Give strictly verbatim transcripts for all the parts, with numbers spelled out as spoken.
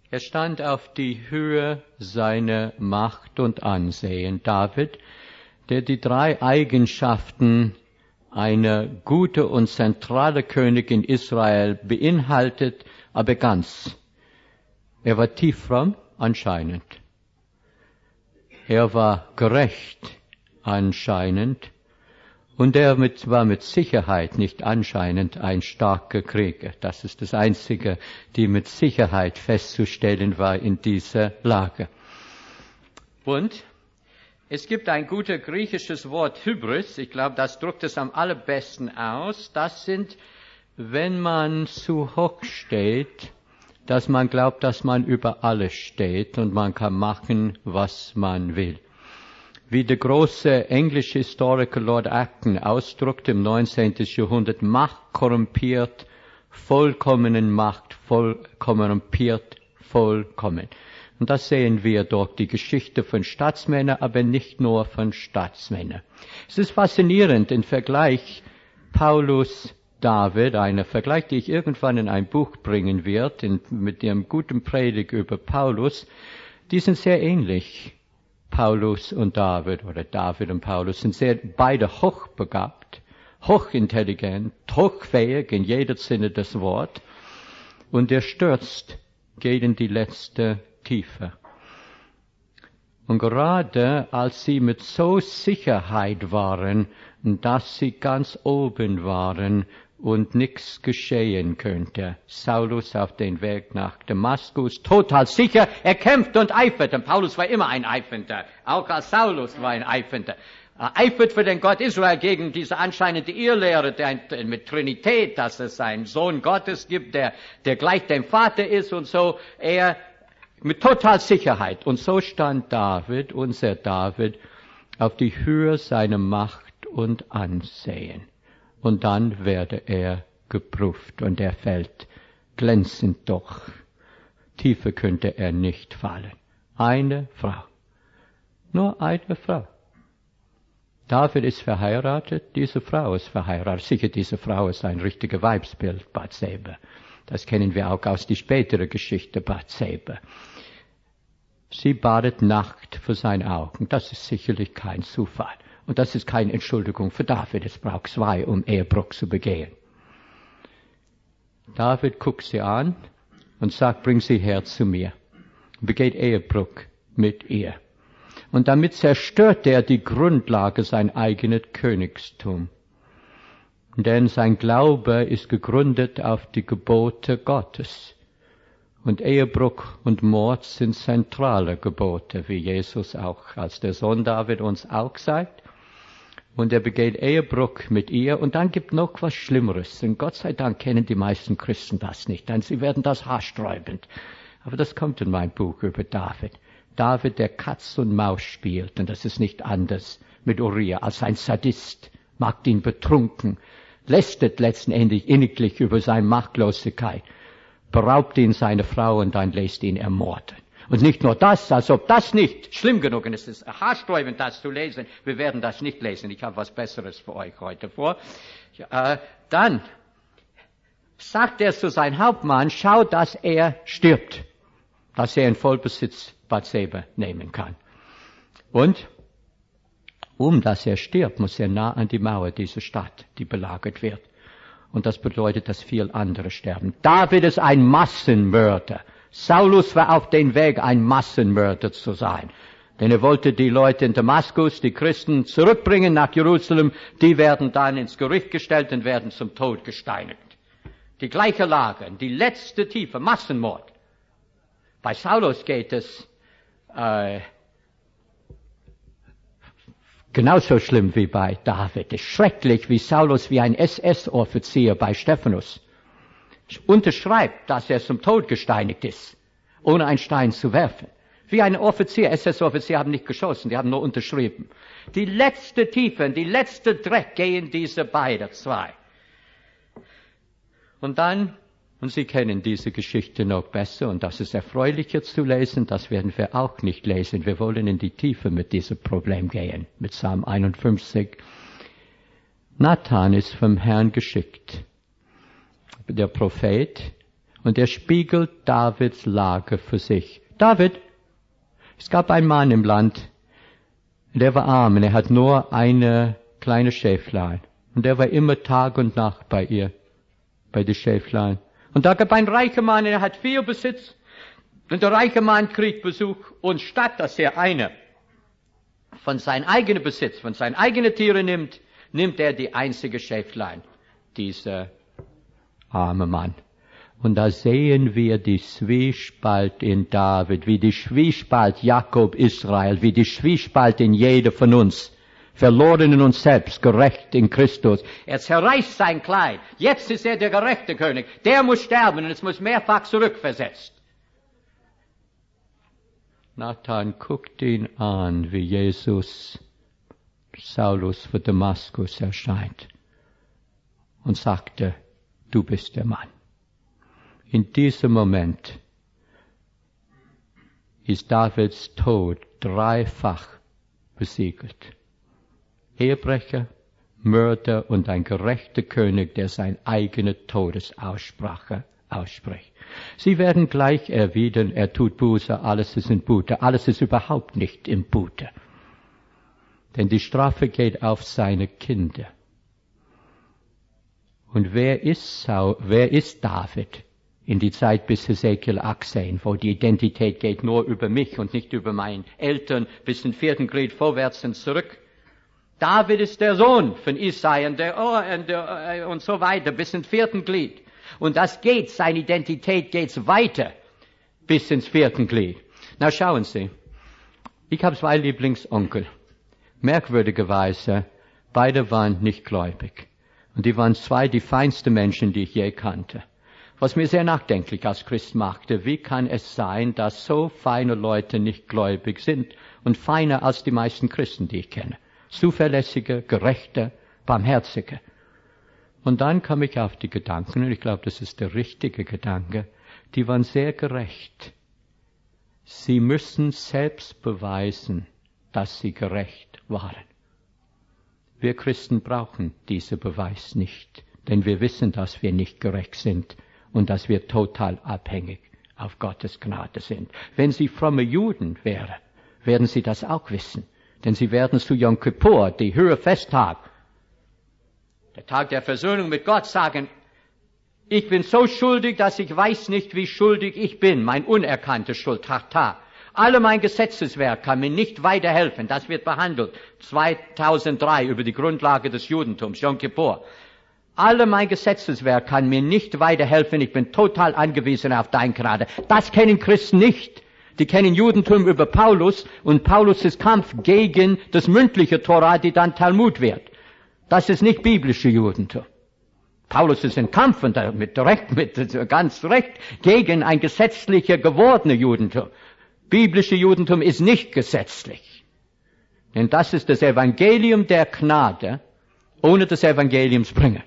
Er stand auf die Höhe seiner Macht und Ansehen. David, der die drei Eigenschaften einer gute und zentrale König in Israel beinhaltet, aber ganz. Er war tieffromm, anscheinend. Er war gerecht, anscheinend. Und er mit, war mit Sicherheit nicht anscheinend ein starker Krieger. Das ist das Einzige, die mit Sicherheit festzustellen war in dieser Lage. Und es gibt ein gutes griechisches Wort, Hybris. Ich glaube, das drückt es am allerbesten aus. Das sind, wenn man zu hoch steht, dass man glaubt, dass man über alles steht und man kann machen, was man will. Wie der große englische Historiker Lord Acton ausdrückt im neunzehnten Jahrhundert, Macht korrumpiert, vollkommenen Macht, voll, korrumpiert, vollkommen. Und das sehen wir durch die Geschichte von Staatsmännern, aber nicht nur von Staatsmännern. Es ist faszinierend, im Vergleich Paulus, David, einer Vergleich, den ich irgendwann in ein Buch bringen werde, mit dem guten Predigt über Paulus, die sind sehr ähnlich. Paulus und David, oder David und Paulus, sind sehr, beide hochbegabt, hochintelligent, hochfähig in jeder Sinne des Wortes, und er stürzt gegen die letzte Tiefe. Und gerade als sie mit so Sicherheit waren, dass sie ganz oben waren und nichts geschehen könnte, Saulus auf den Weg nach Damaskus, total sicher, er kämpft und eifert. Und Paulus war immer ein Eifernder, auch als Saulus war ein Eifernder. Er eifert für den Gott Israel gegen diese anscheinende Irrlehre der, mit Trinität, dass es einen Sohn Gottes gibt, der, der gleich dem Vater ist und so. Er mit total Sicherheit. Und so stand David, unser David, auf die Höhe seiner Macht und Ansehen. Und dann werde er geprüft und er fällt glänzend doch. Tiefer könnte er nicht fallen. Eine Frau. Nur eine Frau. David ist verheiratet, diese Frau ist verheiratet. Sicher, diese Frau ist ein richtiger Weibsbild, Bathseba. Das kennen wir auch aus der späteren Geschichte Bathseba. Sie badet nackt vor seinen Augen. Das ist sicherlich kein Zufall. Und das ist keine Entschuldigung für David. Es braucht zwei, um Ehebruch zu begehen. David guckt sie an und sagt, bring sie her zu mir. Begeht Ehebruch mit ihr. Und damit zerstört er die Grundlage sein eigenes Königstum. Denn sein Glaube ist gegründet auf die Gebote Gottes. Und Ehebruch und Mord sind zentrale Gebote, wie Jesus auch als der Sohn David uns auch sagt. Und er begeht Ehebruch mit ihr. Und dann gibt noch was Schlimmeres. Und Gott sei Dank kennen die meisten Christen das nicht, denn sie werden das haarsträubend. Aber das kommt in mein Buch über David. David, der Katz und Maus spielt, und das ist nicht anders mit Uriah, als ein Sadist, macht ihn betrunken, lästert letztendlich inniglich über seine Machtlosigkeit, beraubt ihn seine Frau und dann lässt ihn ermorden. Und nicht nur das, als ob das nicht schlimm genug ist. Es ist haarsträubend, das zu lesen. Wir werden das nicht lesen. Ich habe was Besseres für euch heute vor. Äh, dann sagt er zu seinem Hauptmann, schau, dass er stirbt, dass er in Vollbesitz Bathseba nehmen kann. Und um dass er stirbt, muss er nah an die Mauer dieser Stadt, die belagert wird. Und das bedeutet, dass viele andere sterben. David ist ein Massenmörder. Saulus war auf dem Weg, ein Massenmörder zu sein. Denn er wollte die Leute in Damaskus, die Christen, zurückbringen nach Jerusalem. Die werden dann ins Gericht gestellt und werden zum Tod gesteinigt. Die gleiche Lage, die letzte Tiefe, Massenmord. Bei Saulus geht es äh, genauso schlimm wie bei David. Es ist schrecklich, wie Saulus wie ein S S-Offizier bei Stephanus unterschreibt, dass er zum Tod gesteinigt ist, ohne einen Stein zu werfen. Wie ein Offizier, S S-Offizier haben nicht geschossen, die haben nur unterschrieben. Die letzte Tiefe, die letzte Dreck gehen diese beiden zwei. Und dann, und Sie kennen diese Geschichte noch besser, und das ist erfreulicher zu lesen, das werden wir auch nicht lesen. Wir wollen in die Tiefe mit diesem Problem gehen, mit Psalm einundfünfzig. Nathan ist vom Herrn geschickt. Der Prophet, Und er spiegelt Davids Lage für sich. David, es gab einen Mann im Land, der war arm und er hat nur eine kleine Schäflein. Und der war immer Tag und Nacht bei ihr, bei den Schäflein. Und da gab ein reicher Mann, er hat viel Besitz. Und der reiche Mann kriegt Besuch. Und statt dass er eine von seinem eigenen Besitz, von seinen eigenen Tieren nimmt, nimmt er die einzige Schäflein, dieser arme Mann. Und da sehen wir die Zwiespalt in David, wie die Zwiespalt Jakob Israel, wie die Zwiespalt in jeder von uns, verloren in uns selbst, gerecht in Christus. Er zerreißt sein Kleid. Jetzt ist er der gerechte König. Der muss sterben und es muss mehrfach zurückversetzt. Nathan guckt ihn an, wie Jesus Saulus für Damaskus erscheint und sagte, du bist der Mann. In diesem Moment ist Davids Tod dreifach besiegelt. Ehebrecher, Mörder und ein gerechter König, der sein eigene Todesaussprache ausspricht. Sie werden gleich erwidern, er tut Buße, alles ist in Buße. Alles ist überhaupt nicht in Buße. Denn die Strafe geht auf seine Kinder. Und wer ist, Saul, wer ist David in die Zeit bis Hesekiel achtzehn, wo die Identität geht nur über mich und nicht über meine Eltern bis zum vierten Glied vorwärts und zurück? David ist der Sohn von Isai und, der, oh, und, der, und so weiter bis ins vierten Glied. Und das geht, seine Identität geht weiter bis ins vierten Glied. Na schauen Sie, ich habe zwei Lieblingsonkel. Merkwürdigerweise, beide waren nicht gläubig. Und die waren zwei die feinsten Menschen, die ich je kannte. Was mir sehr nachdenklich als Christ machte, wie kann es sein, dass so feine Leute nicht gläubig sind und feiner als die meisten Christen, die ich kenne. Zuverlässige, gerechte, barmherzige. Und dann kam ich auf die Gedanken, und ich glaube, das ist der richtige Gedanke, die waren sehr gerecht. Sie müssen selbst beweisen, dass sie gerecht waren. Wir Christen brauchen diesen Beweis nicht, denn wir wissen, dass wir nicht gerecht sind und dass wir total abhängig auf Gottes Gnade sind. Wenn sie fromme Juden wären, werden sie das auch wissen, denn sie werden zu Yom Kippur, die höhere Festtag, der Tag der Versöhnung mit Gott, sagen, ich bin so schuldig, dass ich weiß nicht, wie schuldig ich bin, mein unerkannte Schuld, Tachta. Alle mein Gesetzeswerk kann mir nicht weiterhelfen. Das wird behandelt. zweitausenddrei über die Grundlage des Judentums, Yom Kippur. Alle mein Gesetzeswerk kann mir nicht weiterhelfen. Ich bin total angewiesen auf dein Gnade. Das kennen Christen nicht. Die kennen Judentum über Paulus und Paulus' Kampf gegen das mündliche Torah, die dann Talmud wird. Das ist nicht biblische Judentum. Paulus ist in Kampf und mit Recht, mit ganz Recht gegen ein gesetzlicher gewordene Judentum. Biblische Judentum ist nicht gesetzlich. Denn das ist das Evangelium der Gnade ohne das Evangeliumsbringer.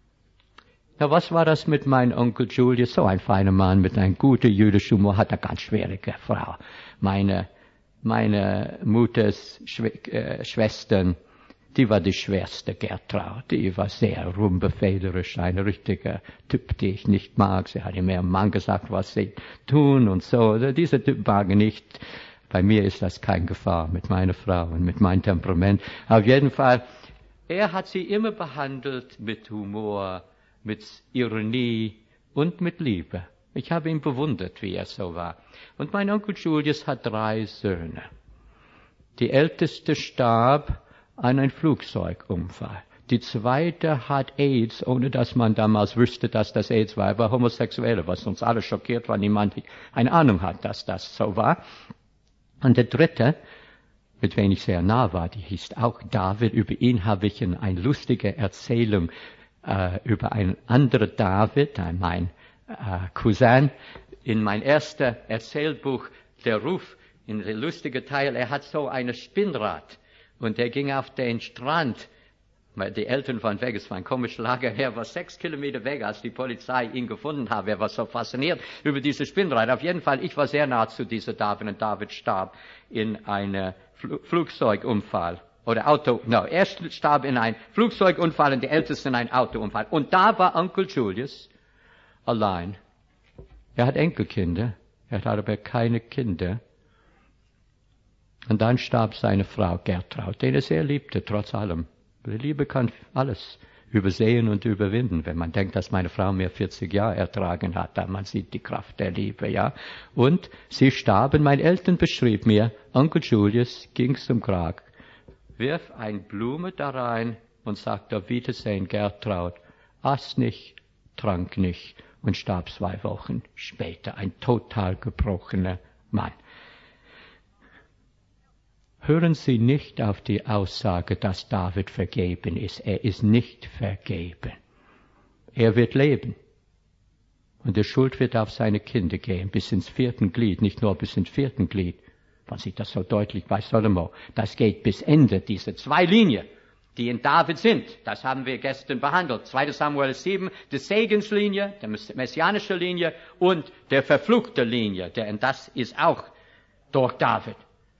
Na, was war das mit meinem Onkel Julius? So ein feiner Mann mit einem guten jüdischen Humor, hat eine ganz schwierige Frau. Meine, meine Mutters Schw- äh, Schwestern, die war die schwerste Gertraud. Die war sehr rumbefehlerisch, ein richtiger Typ, die ich nicht mag. Sie hat mir am Mann gesagt, was sie tun und so. Dieser Typ mag ich nicht. Bei mir ist das keine Gefahr mit meiner Frau und mit meinem Temperament. Auf jeden Fall, er hat sie immer behandelt mit Humor, mit Ironie und mit Liebe. Ich habe ihn bewundert, wie er so war. Und mein Onkel Julius hat drei Söhne. Die älteste starb an einem Flugzeugunfall. Die zweite hat AIDS, ohne dass man damals wüsste, dass das AIDS war. Er war Homosexueller, was uns alle schockiert, weil niemand eine Ahnung hat, dass das so war. Und der dritte, mit wem ich sehr nah war, die hieß auch David. Über ihn habe ich eine lustige Erzählung äh, über einen anderen David, äh, mein äh, Cousin, in mein erster Erzählbuch, der Ruf, in der lustige Teil, er hat so ein Spinnrad. Und er ging auf den Strand, weil die Eltern waren weg, es war ein komisches Lager, er war sechs Kilometer weg, als die Polizei ihn gefunden hat. Er war so fasziniert über dieses Spinnrad. Auf jeden Fall, ich war sehr nah zu dieser David und David starb in einem Fl- Flugzeugunfall. Oder Auto, no, er starb in einem Flugzeugunfall und die Ältesten in einem Autounfall. Und da war Onkel Julius allein Er hat Enkelkinder, er hat aber keine Kinder. Und dann starb seine Frau Gertraud, den er sehr liebte, trotz allem. Die Liebe kann alles übersehen und überwinden, wenn man denkt, dass meine Frau mir vierzig Jahre ertragen hat, dann man sieht die Kraft der Liebe, ja. Und sie starben, mein Eltern beschrieb mir, Onkel Julius ging zum Grab, wirf ein Blume da rein und sagt auf Wiedersehen, Gertraud, aß nicht, trank nicht und starb zwei Wochen später, ein total gebrochener Mann. Hören Sie nicht auf die Aussage, dass David vergeben ist. Er ist nicht vergeben. Er wird leben. Und die Schuld wird auf seine Kinder gehen, bis ins vierten Glied, nicht nur bis ins vierten Glied. Man sieht das so deutlich bei Salomo. Das geht bis Ende, diese zwei Linien, die in David sind. Das haben wir gestern behandelt. zweiter Samuel sieben, die Segenslinie, die messianische Linie und der verfluchte Linie. Denn das ist auch durch David.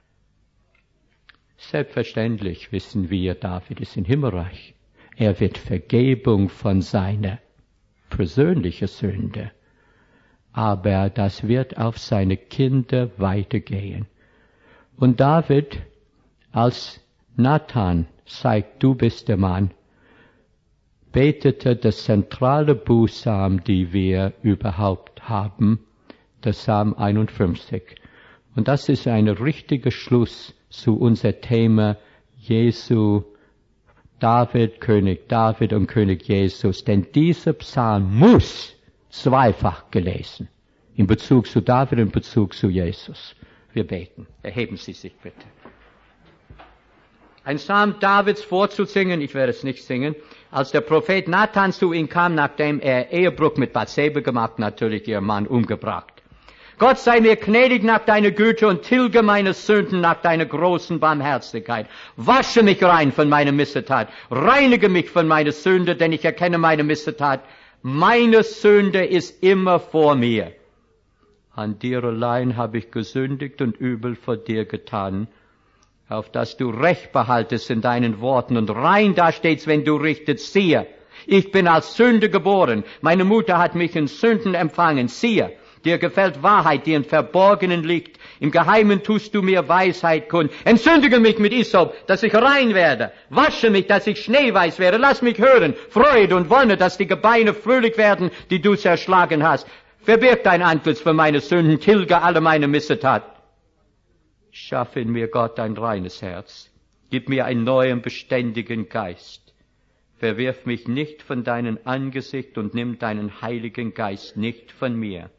Selbstverständlich wissen wir, David ist im Himmelreich. Er wird Vergebung von seiner persönlichen Sünde. Aber das wird auf seine Kinder weitergehen. Und David, als Nathan sagt, du bist der Mann, betete das zentrale Buchstaben, die wir überhaupt haben, das Psalm einundfünfzig. Und das ist ein richtiger Schluss zu unser Thema Jesu, David, König David und König Jesus. Denn dieser Psalm muss zweifach gelesen. In Bezug zu David und in Bezug zu Jesus. Wir beten. Erheben Sie sich bitte. Ein Psalm Davids vorzusingen, ich werde es nicht singen, als der Prophet Nathan zu ihm kam, nachdem er Ehebruch mit Bathseba gemacht, natürlich ihren Mann umgebracht. Gott sei mir gnädig nach deiner Güte und tilge meine Sünden nach deiner großen Barmherzigkeit. Wasche mich rein von meiner Missetat. Reinige mich von meiner Sünde, denn ich erkenne meine Missetat. Meine Sünde ist immer vor mir. An dir allein habe ich gesündigt und übel vor dir getan, auf dass du Recht behaltest in deinen Worten und rein dastehst, wenn du richtest. Siehe, ich bin als Sünde geboren. Meine Mutter hat mich in Sünden empfangen. Siehe, dir gefällt Wahrheit, die im Verborgenen liegt. Im Geheimen tust du mir Weisheit kund. Entsündige mich mit Isop, dass ich rein werde. Wasche mich, dass ich schneeweiß werde. Lass mich hören, Freude und Wonne, dass die Gebeine fröhlich werden, die du zerschlagen hast. Verbirg dein Antlitz für meine Sünden, tilge alle meine Missetat. Schaffe in mir, Gott, ein reines Herz. Gib mir einen neuen, beständigen Geist. Verwirf mich nicht von deinem Angesicht und nimm deinen Heiligen Geist nicht von mir.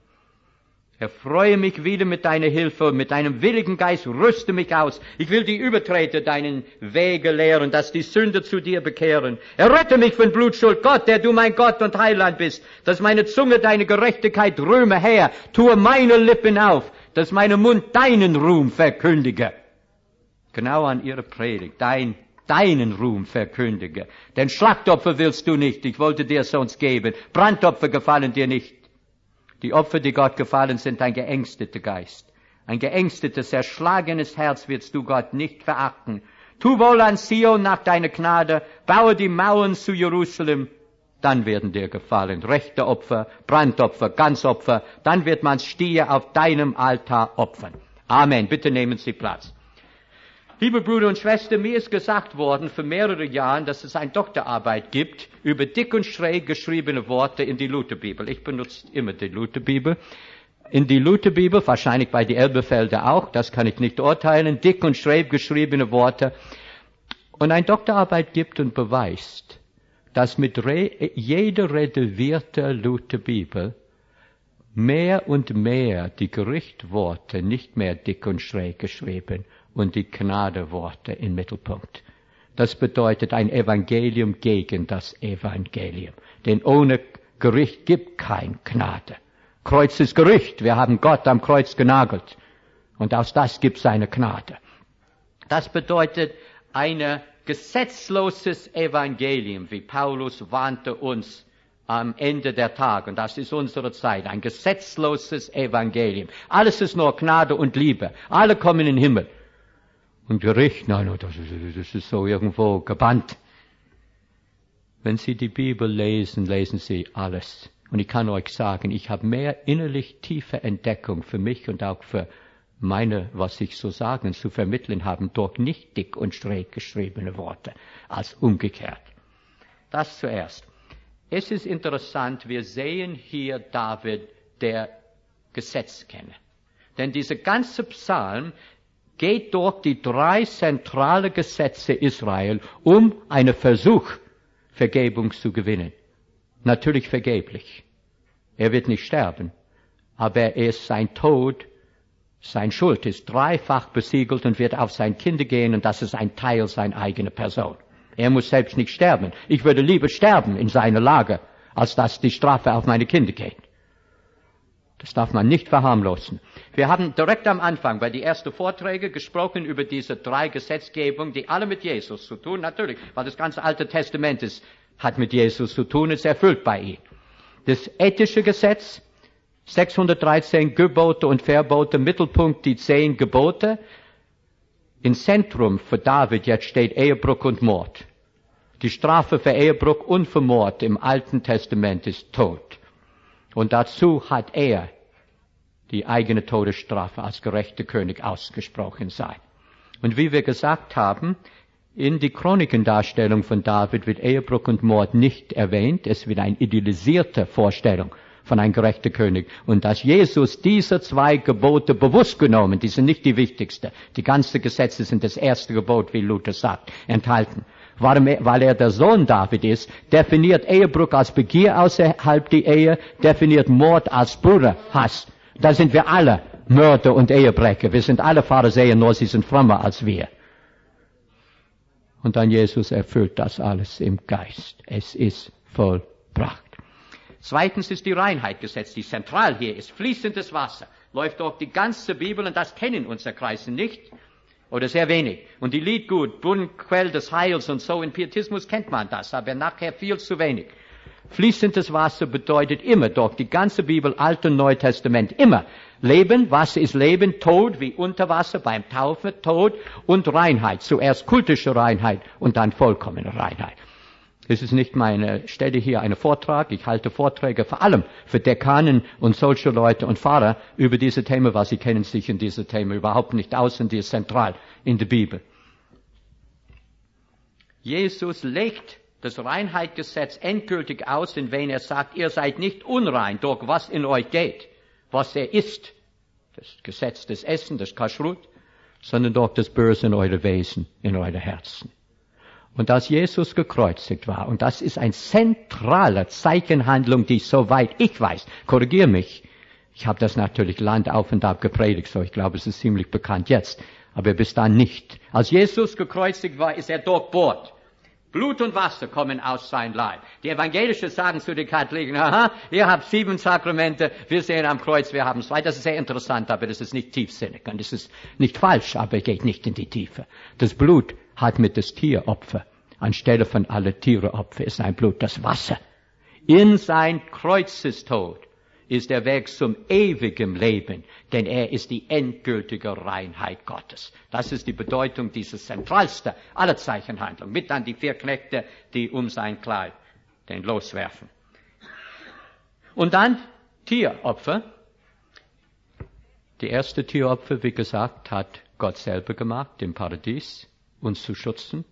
Erfreue mich wieder mit deiner Hilfe und mit deinem willigen Geist rüste mich aus. Ich will die Übertreter deinen Wege lehren, dass die Sünder zu dir bekehren. Errette mich von Blutschuld, Gott, der du mein Gott und Heiland bist, dass meine Zunge deine Gerechtigkeit rühme, Herr. Tue meine Lippen auf, dass mein Mund deinen Ruhm verkündige. Genau an ihre Predigt, dein, deinen Ruhm verkündige. Denn Schlachtopfer willst du nicht, ich wollte dir sonst geben. Brandopfer gefallen dir nicht. Die Opfer, die Gott gefallen sind, ein geängsteter Geist. Ein geängstetes, erschlagenes Herz wirst du Gott nicht verachten. Tu wohl an Zion nach deiner Gnade, baue die Mauern zu Jerusalem, dann werden dir gefallen rechte Opfer, Brandopfer, Ganzopfer, dann wird man Stiere auf deinem Altar opfern. Amen. Bitte nehmen Sie Platz. Liebe Brüder und Schwestern, mir ist gesagt worden vor mehreren Jahren, dass es eine Doktorarbeit gibt über dick und schräg geschriebene Worte in die Lutherbibel. Ich benutze immer die Lutherbibel. In die Lutherbibel, wahrscheinlich bei die Elberfelder auch, das kann ich nicht urteilen, dick und schräg geschriebene Worte. Und eine Doktorarbeit gibt und beweist, dass mit re- jeder redevierte Lutherbibel mehr und mehr die Gerichtworte nicht mehr dick und schräg geschrieben und die Gnadeworte im Mittelpunkt. Das bedeutet ein Evangelium gegen das Evangelium. Denn ohne Gericht gibt kein Gnade. Kreuz ist Gericht. Wir haben Gott am Kreuz genagelt. Und aus das gibt es eine Gnade. Das bedeutet ein gesetzloses Evangelium, wie Paulus warnte uns am Ende der Tage. Und das ist unsere Zeit. Ein gesetzloses Evangelium. Alles ist nur Gnade und Liebe. Alle kommen in den Himmel. Und Gericht, nein, das ist, das ist so irgendwo gebannt. Wenn Sie die Bibel lesen, lesen Sie alles. Und ich kann euch sagen, ich habe mehr innerlich tiefe Entdeckung für mich und auch für meine, was ich so sagen, zu vermitteln haben, durch nicht dick und schräg geschriebene Worte, als umgekehrt. Das zuerst. Es ist interessant, wir sehen hier David, der Gesetzkenner. Denn dieser ganze Psalm geht durch die drei zentrale Gesetze Israel, um einen Versuch, Vergebung zu gewinnen. Natürlich vergeblich. Er wird nicht sterben, aber er ist sein Tod, sein Schuld ist dreifach besiegelt und wird auf sein Kind gehen, und das ist ein Teil seiner eigenen Person. Er muss selbst nicht sterben. Ich würde lieber sterben in seiner Lage, als dass die Strafe auf meine Kinder geht. Das darf man nicht verharmlosen. Wir haben direkt am Anfang bei den ersten Vorträgen gesprochen über diese drei Gesetzgebungen, die alle mit Jesus zu tun, natürlich, weil das ganze Alte Testament ist, hat mit Jesus zu tun, ist erfüllt bei ihm. Das ethische Gesetz, sechshundertdreizehn Gebote und Verbote, Mittelpunkt die zehn Gebote. Im Zentrum für David jetzt steht Ehebruch und Mord. Die Strafe für Ehebruch und für Mord im Alten Testament ist Tod. Und dazu hat er die eigene Todesstrafe als gerechter König ausgesprochen sein. Und wie wir gesagt haben, in die Chronikendarstellung von David wird Ehebruch und Mord nicht erwähnt. Es wird eine idealisierte Vorstellung von einem gerechten König. Und dass Jesus diese zwei Gebote bewusst genommen, die sind nicht die wichtigste. Die ganzen Gesetze sind das erste Gebot, wie Luther sagt, enthalten. Weil er der Sohn David ist, definiert Ehebruch als Begier außerhalb der Ehe, definiert Mord als Bruderhass. Da sind wir alle Mörder und Ehebrecher. Wir sind alle Pharisäer, nur sie sind frommer als wir. Und dann Jesus erfüllt das alles im Geist. Es ist vollbracht. Zweitens ist die Reinheit gesetzt, die zentral hier ist. Fließendes Wasser läuft durch die ganze Bibel, und das kennen unsere Kreise nicht oder sehr wenig. Und die Liedgut, Brunnenquell des Heils und so, in Pietismus kennt man das, aber nachher viel zu wenig. Fließendes Wasser bedeutet immer durch die ganze Bibel, Alte und Neue Testament, immer Leben, Wasser ist Leben, Tod wie Unterwasser beim Taufe, Tod und Reinheit. Zuerst kultische Reinheit und dann vollkommene Reinheit. Es ist nicht meine Stelle hier, einen Vortrag. Ich halte Vorträge vor allem für Dekanen und solche Leute und Pfarrer über diese Themen, weil sie kennen sich in diese Themen überhaupt nicht aus, und die ist zentral in der Bibel. Jesus legt das Reinheitsgesetz endgültig aus, indem er sagt, ihr seid nicht unrein durch was in euch geht, was er ist, das Gesetz des Essen, das Kashrut, sondern durch das Böse in eurem Wesen, in eurem Herzen. Und als Jesus gekreuzigt war, und das ist eine zentrale Zeichenhandlung, die soweit ich weiß, korrigiere mich, ich habe das natürlich Land auf und ab gepredigt, so ich glaube, es ist ziemlich bekannt jetzt, aber bis dann nicht. Als Jesus gekreuzigt war, ist er durchbohrt. Blut und Wasser kommen aus seinem Leib. Die Evangelischen sagen zu den Katholiken, aha, ihr habt sieben Sakramente, wir sehen am Kreuz, wir haben zwei. Das ist sehr interessant, aber das ist nicht tiefsinnig. Und das ist nicht falsch, aber geht nicht in die Tiefe. Das Blut hat mit das Tieropfer, anstelle von alle Tiereopfer, ist sein Blut das Wasser. In sein Kreuzestod ist der Weg zum ewigen Leben, denn er ist die endgültige Reinheit Gottes. Das ist die Bedeutung dieses zentralste aller Zeichenhandlungen. Mit dann die vier Knechte, die um sein Kleid den loswerfen. Und dann Tieropfer. Die erste Tieropfer, wie gesagt, hat Gott selber gemacht im Paradies, uns zu schützen.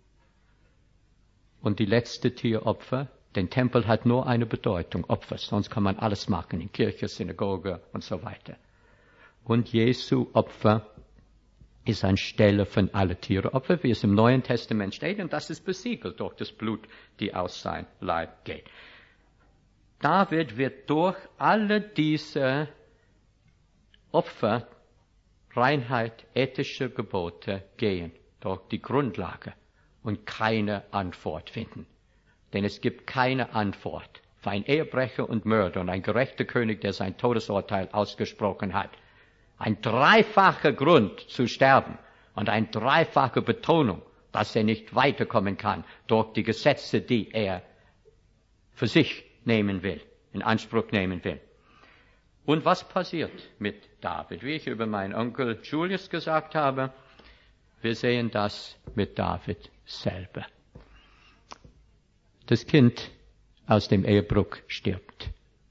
Und die letzte Tieropfer, den Tempel hat nur eine Bedeutung, Opfer, sonst kann man alles machen, in Kirche, Synagoge und so weiter. Und Jesu Opfer ist anstelle von allen Tiereopfer, wie es im Neuen Testament steht, und das ist besiegelt durch das Blut, die aus sein Leib geht. David wird durch alle diese Opfer, Reinheit, ethische Gebote gehen, durch die Grundlage und keine Antwort finden. Denn es gibt keine Antwort für einen Ehebrecher und Mörder und ein gerechter König, der sein Todesurteil ausgesprochen hat. Ein dreifacher Grund zu sterben und eine dreifache Betonung, dass er nicht weiterkommen kann durch die Gesetze, die er für sich nehmen will, in Anspruch nehmen will. Und was passiert mit David? Wie ich über meinen Onkel Julius gesagt habe, wir sehen das mit David selber. Das Kind aus dem Ehebruch stirbt.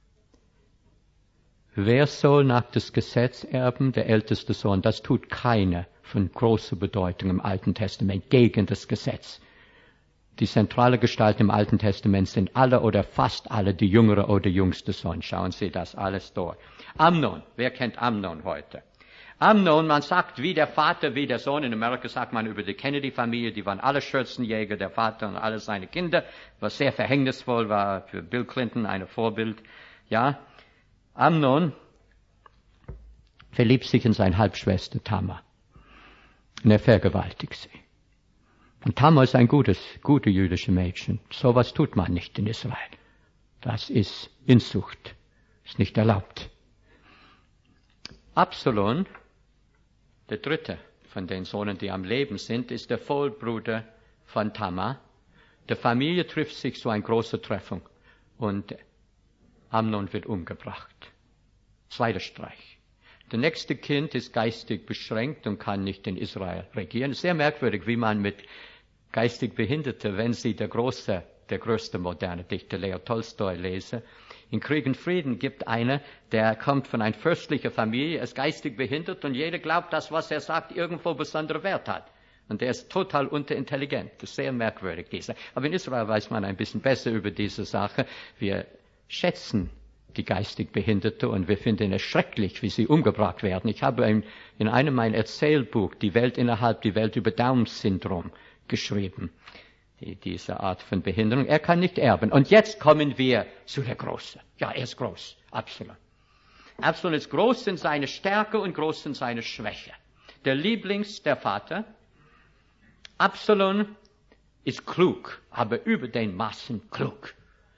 wer soll nach des Gesetzes erben? Der älteste Sohn. Das tut keiner von großer Bedeutung im Alten Testament gegen das Gesetz. Die zentrale Gestalt im Alten Testament sind alle oder fast alle die jüngere oder jüngste Sohn. Schauen Sie das alles durch. Amnon. Wer kennt Amnon heute? Amnon, man sagt wie der Vater, wie der Sohn. In Amerika sagt man über die Kennedy-Familie, die waren alle Schürzenjäger, der Vater und alle seine Kinder, was sehr verhängnisvoll war für Bill Clinton, ein Vorbild. Ja, Amnon verliebt sich in seine Halbschwester Tamar. Und er vergewaltigt sie. Und Tamar ist ein gutes, gute jüdische Mädchen. So was tut man nicht in Israel. Das ist Inzucht. Ist nicht erlaubt. Absalom, der dritte von den Sohnen, die am Leben sind, ist der Vollbruder von Tamar. Der Familie trifft sich so eine große Treffung und Amnon wird umgebracht. Zweiter Streich. Der nächste Kind ist geistig beschränkt und kann nicht in Israel regieren. Sehr merkwürdig, wie man mit geistig Behinderten, wenn sie der große, der größte moderne Dichter Leo Tolstoi lesen, in Krieg und Frieden gibt einer, der kommt von einer fürstlichen Familie, ist geistig behindert und jeder glaubt, dass was er sagt irgendwo besonderen Wert hat. Und der ist total unterintelligent. Das ist sehr merkwürdig, dieser. Aber in Israel weiß man ein bisschen besser über diese Sache. Wir schätzen die geistig Behinderte und wir finden es schrecklich, wie sie umgebracht werden. Ich habe in, in einem meiner Erzählbuch Die Welt innerhalb, die Welt über Down-Syndrom geschrieben. Die, diese Art von Behinderung. Er kann nicht erben. Und jetzt kommen wir zu der Große. Ja, er ist groß. Absalom. Absalom ist groß in seiner Stärke und groß in seiner Schwäche. Der Lieblings der Vater. Absalom ist klug, aber über den Maßen klug.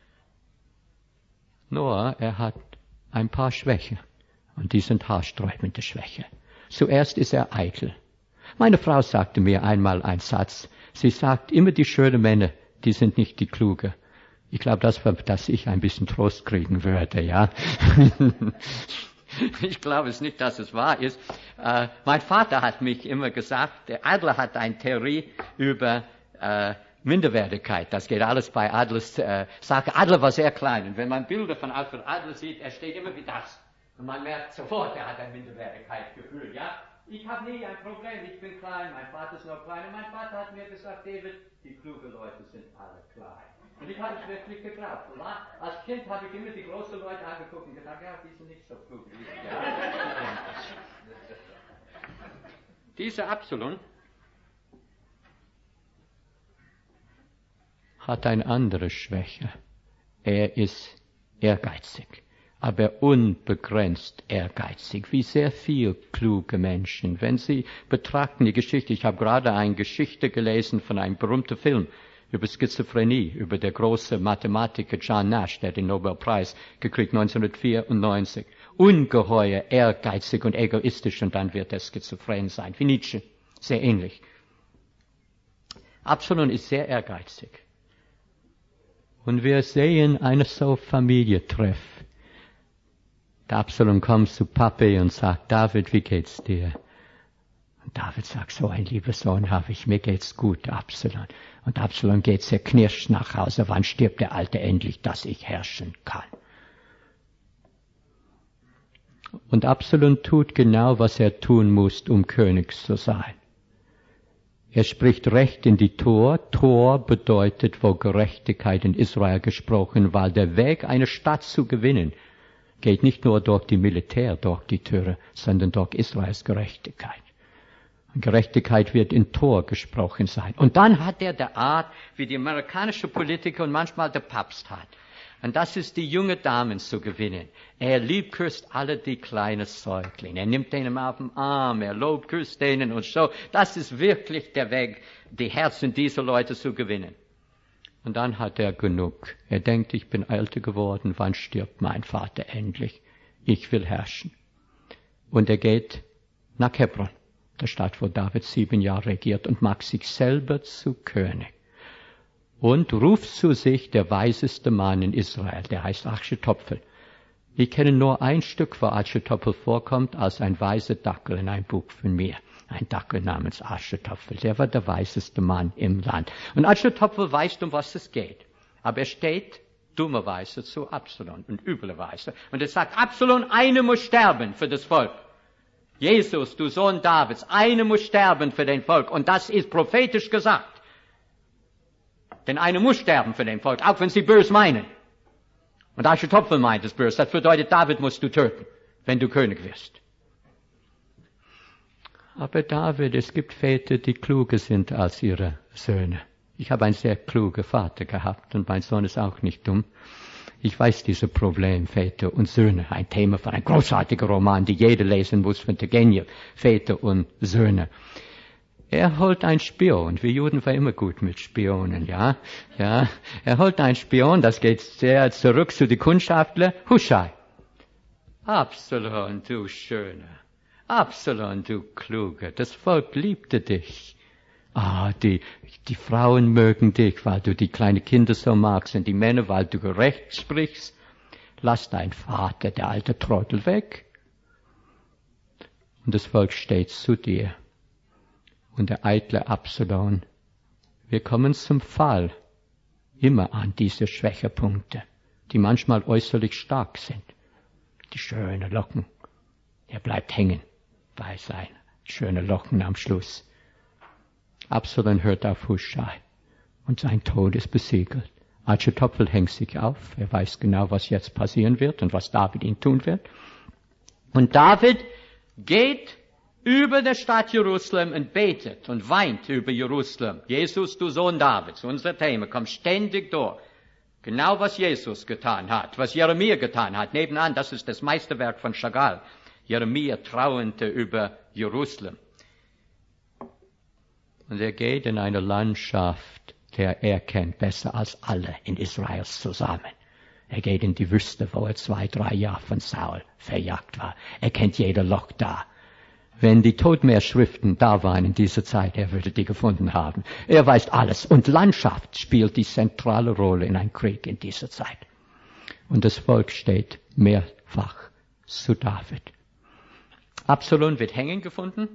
Nur er hat ein paar Schwächen. Und die sind haarsträubende Schwäche. Zuerst ist er eitel. Meine Frau sagte mir einmal einen Satz. Sie sagt, immer die schönen Männer, die sind nicht die Kluge. Ich glaube, das war, dass ich ein bisschen Trost kriegen würde, ja. Ich glaube es nicht, dass es wahr ist. Äh, mein Vater hat mich immer gesagt, der Adler hat eine Theorie über äh, Minderwertigkeit. Das geht alles bei Adlers äh, Sache. Adler war sehr klein. Und wenn man Bilder von Alfred Adler sieht, er steht immer wie das. Und man merkt sofort, er hat ein Minderwertigkeitsgefühl, ja. Ich habe nie ein Problem, ich bin klein, mein Vater ist noch klein. Und mein Vater hat mir gesagt, David, die klugen Leute sind alle klein. Und ich habe es wirklich geglaubt. Und als Kind habe ich immer die großen Leute angeguckt und gedacht, ja, die sind nicht so klug wie ich. Ja. Dieser Absalom hat eine andere Schwäche. Er ist ehrgeizig. Aber unbegrenzt ehrgeizig, wie sehr viel kluge Menschen. Wenn Sie betrachten die Geschichte, ich habe gerade eine Geschichte gelesen von einem berühmten Film über Schizophrenie, über der große Mathematiker John Nash, der den Nobelpreis gekriegt neunzehnhundertvierundneunzig. Ungeheuer ehrgeizig und egoistisch und dann wird er schizophren sein, wie Nietzsche, sehr ähnlich. Absalom ist sehr ehrgeizig. Und wir sehen eine so Familientreff. Der Absalom kommt zu Papi und sagt, David, wie geht's dir? Und David sagt, so ein lieber Sohn habe ich, mir geht's gut, Absalom. Und Absalom geht zerknirscht nach Hause, wann stirbt der Alte endlich, dass ich herrschen kann? Und Absalom tut genau, was er tun muss, um König zu sein. Er spricht Recht in die Tor. Tor bedeutet, wo Gerechtigkeit in Israel gesprochen war, der Weg, eine Stadt zu gewinnen, geht nicht nur durch die Militär, durch die Türe, sondern durch Israels Gerechtigkeit. Und Gerechtigkeit wird in Tor gesprochen sein. Und dann hat er die Art, wie die amerikanische Politiker und manchmal der Papst hat. Und das ist, die junge Damen zu gewinnen. Er liebküsst alle die kleinen Säuglinge. Er nimmt denen auf den Arm, er lobt, küsst denen und so. Das ist wirklich der Weg, die Herzen dieser Leute zu gewinnen. Und dann hat er genug. Er denkt, ich bin älter geworden, wann stirbt mein Vater endlich? Ich will herrschen. Und er geht nach Hebron, der Stadt, wo David sieben Jahre regiert, und macht sich selber zu König. Und ruft zu sich der weiseste Mann in Israel, der heißt Achitophel. Ich kenne nur ein Stück, wo Achitophel vorkommt, als ein weiser Dackel in einem Buch von mir. Ein Dackel namens Achitophel. Der war der weiseste Mann im Land. Und Achitophel weiß, um was es geht. Aber er steht dummerweise zu Absalom und üblerweise. Und er sagt, Absalom, einer muss sterben für das Volk. Jesus, du Sohn Davids, einer muss sterben für den Volk. Und das ist prophetisch gesagt. Denn einer muss sterben für den Volk, auch wenn sie böse meinen. Und Achitopphel meint es böse. Das bedeutet, David musst du töten, wenn du König wirst. Aber David, es gibt Väter, die kluger sind als ihre Söhne. Ich habe einen sehr klugen Vater gehabt und mein Sohn ist auch nicht dumm. Ich weiß diese Problem, Väter und Söhne, ein Thema für einen großartigen Roman, die jeder lesen muss von Turgenev, Väter und Söhne. Er holt einen Spion. Wir Juden waren immer gut mit Spionen, ja, ja. Er holt einen Spion, das geht sehr zurück zu den Kundschaftlern, Huschai. Absalom, du Schöner. Absalom, du Kluger. Das Volk liebte dich. Ah, die, die Frauen mögen dich, weil du die kleinen Kinder so magst, und die Männer, weil du gerecht sprichst. Lass dein Vater, der alte Trottel, weg. Und das Volk steht zu dir. Und der eitle Absalom, wir kommen zum Fall immer an diese Schwächepunkte, die manchmal äußerlich stark sind. Die schönen Locken, er bleibt hängen bei seinen schönen Locken am Schluss. Absalom hört auf Huschai und sein Tod ist besiegelt. Achitopphel hängt sich auf, er weiß genau, was jetzt passieren wird und was David ihm tun wird. Und David geht über der Stadt Jerusalem und betet und weint über Jerusalem. Jesus, du Sohn Davids, unser Thema, kommt ständig durch. Genau was Jesus getan hat, was Jeremia getan hat. Nebenan, das ist das Meisterwerk von Chagall. Jeremia trauernde über Jerusalem. Und er geht in eine Landschaft, der er kennt besser als alle in Israel zusammen. Er geht in die Wüste, wo er zwei, drei Jahre von Saul verjagt war. Er kennt jeder Loch da. Wenn die Todmeerschriften da waren in dieser Zeit, er würde die gefunden haben. Er weiß alles. Und Landschaft spielt die zentrale Rolle in einem Krieg in dieser Zeit. Und das Volk steht mehrfach zu David. Absalom wird hängen gefunden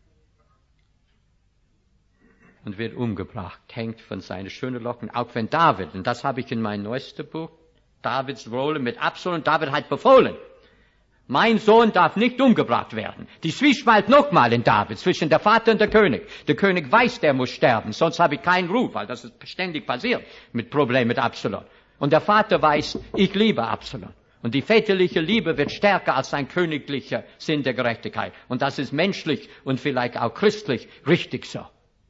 und wird umgebracht, hängt von seinen schönen Locken. Auch wenn David, und das habe ich in meinem neuesten Buch, Davids Rolle mit Absalom, David hat befohlen, mein Sohn darf nicht umgebracht werden. Die Zwiespalt nochmal in David zwischen der Vater und der König. Der König weiß, der muss sterben, sonst habe ich keinen Ruf, weil das ist ständig passiert mit Problemen mit Absalom. Und der Vater weiß, ich liebe Absalom. Und die väterliche Liebe wird stärker als sein königlicher Sinn der Gerechtigkeit. Und das ist menschlich und vielleicht auch christlich richtig so.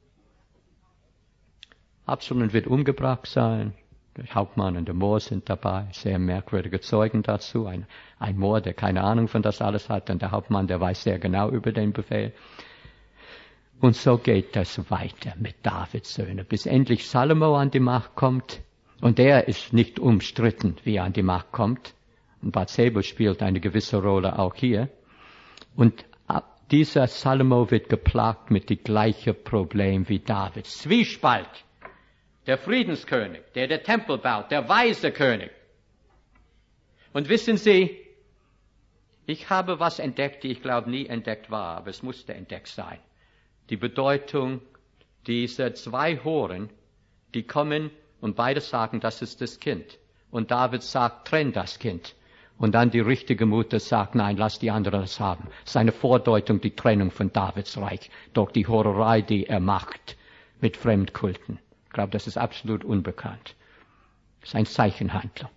Absalom wird umgebracht sein. Der Hauptmann und der Moor sind dabei, sehr merkwürdige Zeugen dazu. Ein, ein Moor, der keine Ahnung von das alles hat, und der Hauptmann, der weiß sehr genau über den Befehl. Und so geht das weiter mit Davids Söhnen, bis endlich Salomo an die Macht kommt. Und der ist nicht umstritten, wie er an die Macht kommt. Und Bathseba spielt eine gewisse Rolle auch hier. Und dieser Salomo wird geplagt mit dem gleichen Problem wie David. Zwiespalt. Der Friedenskönig, der der Tempel baut, der weise König. Und wissen Sie, ich habe was entdeckt, die ich glaube nie entdeckt war, aber es musste entdeckt sein. Die Bedeutung dieser zwei Horen, die kommen und beide sagen, das ist das Kind. Und David sagt, trenn das Kind. Und dann die richtige Mutter sagt, nein, lass die anderen das haben. Seine Vordeutung, die Trennung von Davids Reich durch die Horerei, die er macht mit Fremdkulten. Ich glaube, das ist absolut unbekannt. Das ist ein Zeichenhandler.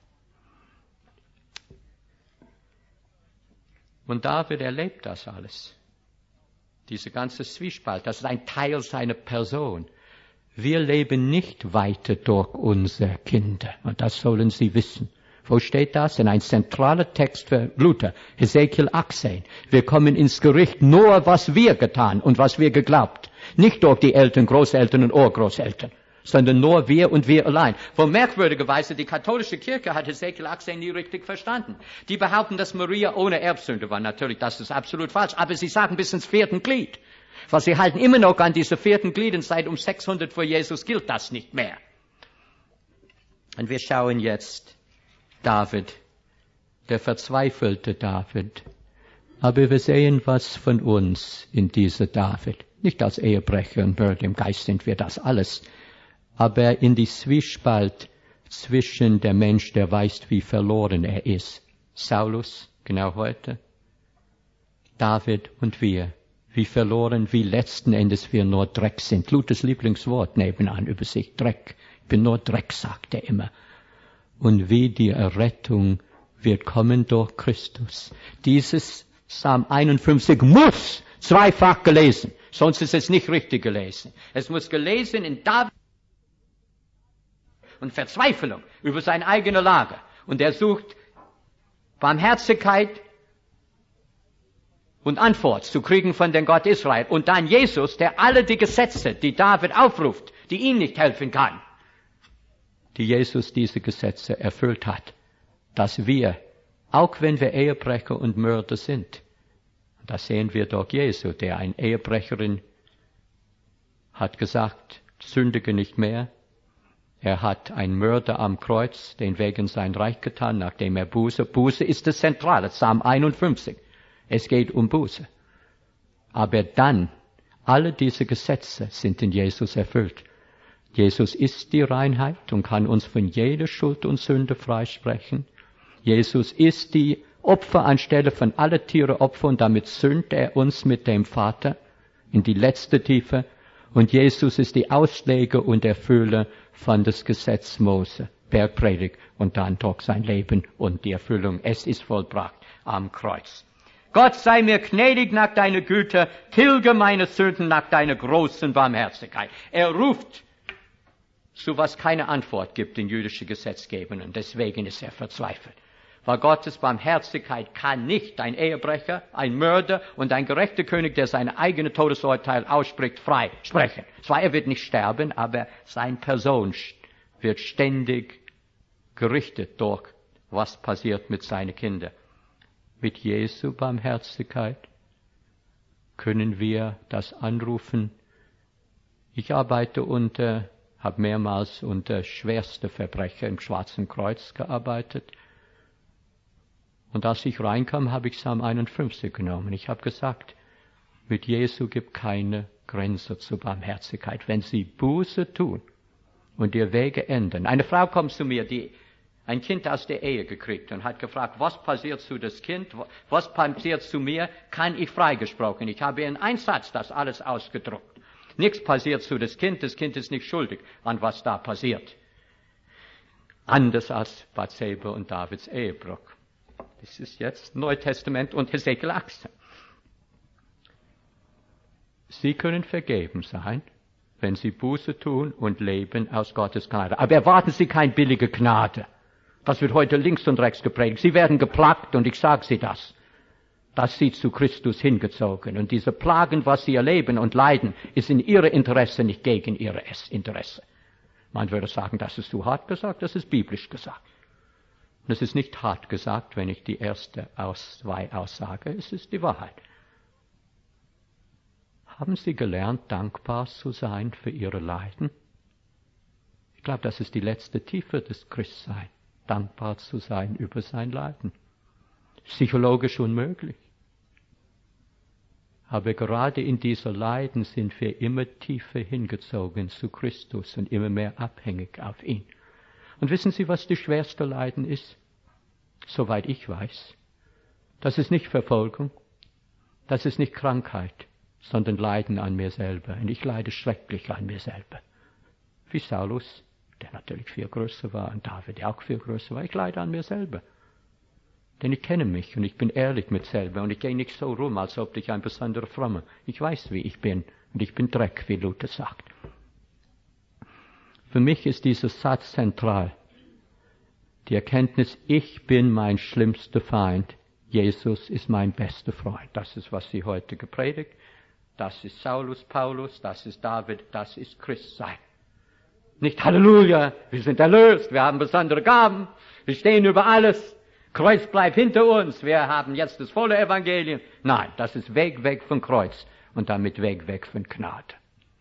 Und David erlebt das alles. Diese ganze Zwiespalt, das ist ein Teil seiner Person. Wir leben nicht weiter durch unsere Kinder. Und das sollen Sie wissen. Wo steht das? In ein zentraler Text für Luther, Hesekiel achtzehn. Wir kommen ins Gericht nur, was wir getan und was wir geglaubt. Nicht durch die Eltern, Großeltern und Urgroßeltern, sondern nur wir und wir allein. Wo merkwürdigerweise die katholische Kirche hat Hesekiel achtzehn nie richtig verstanden. Die behaupten, dass Maria ohne Erbsünde war. Natürlich, das ist absolut falsch. Aber sie sagen bis ins vierten Glied. Weil sie halten immer noch an diese vierten Glied und seit um sechshundert vor Jesus gilt das nicht mehr. Und wir schauen jetzt David, der verzweifelte David. Aber wir sehen was von uns in dieser David. Nicht als Ehebrecher und Mörder, im Geist sind wir das alles. Aber in die Zwiespalt zwischen der Mensch, der weiß, wie verloren er ist. Saulus, genau heute. David und wir. Wie verloren, wie letzten Endes wir nur Dreck sind. Luthers Lieblingswort nebenan über sich, Dreck. Ich bin nur Dreck, sagt er immer. Und wie die Errettung wird kommen durch Christus. Dieses Psalm einundfünfzig muss zweifach gelesen, sonst ist es nicht richtig gelesen. Es muss gelesen in David und Verzweiflung über seine eigene Lage. Und er sucht Barmherzigkeit und Antwort zu kriegen von dem Gott Israel. Und dann Jesus, der alle die Gesetze, die David aufruft, die ihm nicht helfen kann, die Jesus diese Gesetze erfüllt hat, dass wir, auch wenn wir Ehebrecher und Mörder sind, das sehen wir durch Jesu, der ein Ehebrecherin hat gesagt, sündige nicht mehr. Er hat einen Mörder am Kreuz, den wegen sein Reich getan, nachdem er Buße, Buße ist das Zentrale, Psalm einundfünfzig. Es geht um Buße. Aber dann, alle diese Gesetze sind in Jesus erfüllt. Jesus ist die Reinheit und kann uns von jeder Schuld und Sünde freisprechen. Jesus ist die Opfer anstelle von alle Tiere Opfer und damit sühnt er uns mit dem Vater in die letzte Tiefe. Und Jesus ist die Ausleger und Erfüller von das Gesetz Mose, Bergpredigt und dann durch sein Leben und die Erfüllung. Es ist vollbracht am Kreuz. Gott sei mir gnädig nach deiner Güte, tilge meine Sünden nach deiner großen Barmherzigkeit. Er ruft, zu was keine Antwort gibt in jüdische Gesetzgebung und deswegen ist er verzweifelt. Weil Gottes Barmherzigkeit kann nicht ein Ehebrecher, ein Mörder und ein gerechter König, der sein eigenes Todesurteil ausspricht, frei sprechen. Zwar, er wird nicht sterben, aber seine Person wird ständig gerichtet durch, was passiert mit seinen Kindern. Mit Jesu Barmherzigkeit können wir das anrufen. Ich arbeite unter, habe mehrmals unter schwerste Verbrecher im Schwarzen Kreuz gearbeitet. Und als ich reinkam, habe ich Psalm einundfünfzig genommen. Ich habe gesagt, mit Jesu gibt keine Grenze zur Barmherzigkeit. Wenn Sie Buße tun und Ihr Wege ändern. Eine Frau kommt zu mir, die ein Kind aus der Ehe gekriegt und hat gefragt, was passiert zu das Kind, was passiert zu mir, kann ich freigesprochen. Ich habe in einem Satz das alles ausgedruckt. Nichts passiert zu das Kind, das Kind ist nicht schuldig an was da passiert. Anders als Bathseba und Davids Ehebruch. Das ist jetzt Neutestament und Hesekiel achtzehn. Sie können vergeben sein, wenn Sie Buße tun und leben aus Gottes Gnade. Aber erwarten Sie keine billige Gnade. Das wird heute links und rechts gepredigt. Sie werden geplagt und ich sage Sie das. Das Sie zu Christus hingezogen. Und diese Plagen, was Sie erleben und leiden, ist in Ihrem Interesse, nicht gegen Ihr Interesse. Man würde sagen, das ist zu hart gesagt, das ist biblisch gesagt. Und es ist nicht hart gesagt, wenn ich die erste aus zwei aussage, es ist die Wahrheit. Haben Sie gelernt, dankbar zu sein für Ihre Leiden? Ich glaube, das ist die letzte Tiefe des Christseins, dankbar zu sein über sein Leiden. Psychologisch unmöglich. Aber gerade in dieser Leiden sind wir immer tiefer hingezogen zu Christus und immer mehr abhängig auf ihn. Und wissen Sie, was die schwerste Leiden ist? Soweit ich weiß. Das ist nicht Verfolgung, das ist nicht Krankheit, sondern Leiden an mir selber. Und ich leide schrecklich an mir selber. Wie Saulus, der natürlich viel größer war, und David, der auch viel größer war. Ich leide an mir selber. Denn ich kenne mich und ich bin ehrlich mit selber und ich gehe nicht so rum, als ob ich ein besonderer Frommer. Ich weiß, wie ich bin und ich bin Dreck, wie Luther sagt. Für mich ist dieser Satz zentral. Die Erkenntnis, ich bin mein schlimmster Feind, Jesus ist mein bester Freund. Das ist, was Sie heute gepredigt. Das ist Saulus, Paulus, das ist David, das ist Christsein. Nicht Halleluja, wir sind erlöst, wir haben besondere Gaben, wir stehen über alles, Kreuz bleibt hinter uns, wir haben jetzt das volle Evangelium. Nein, das ist Weg, weg vom Kreuz und damit Weg, weg von Gnade.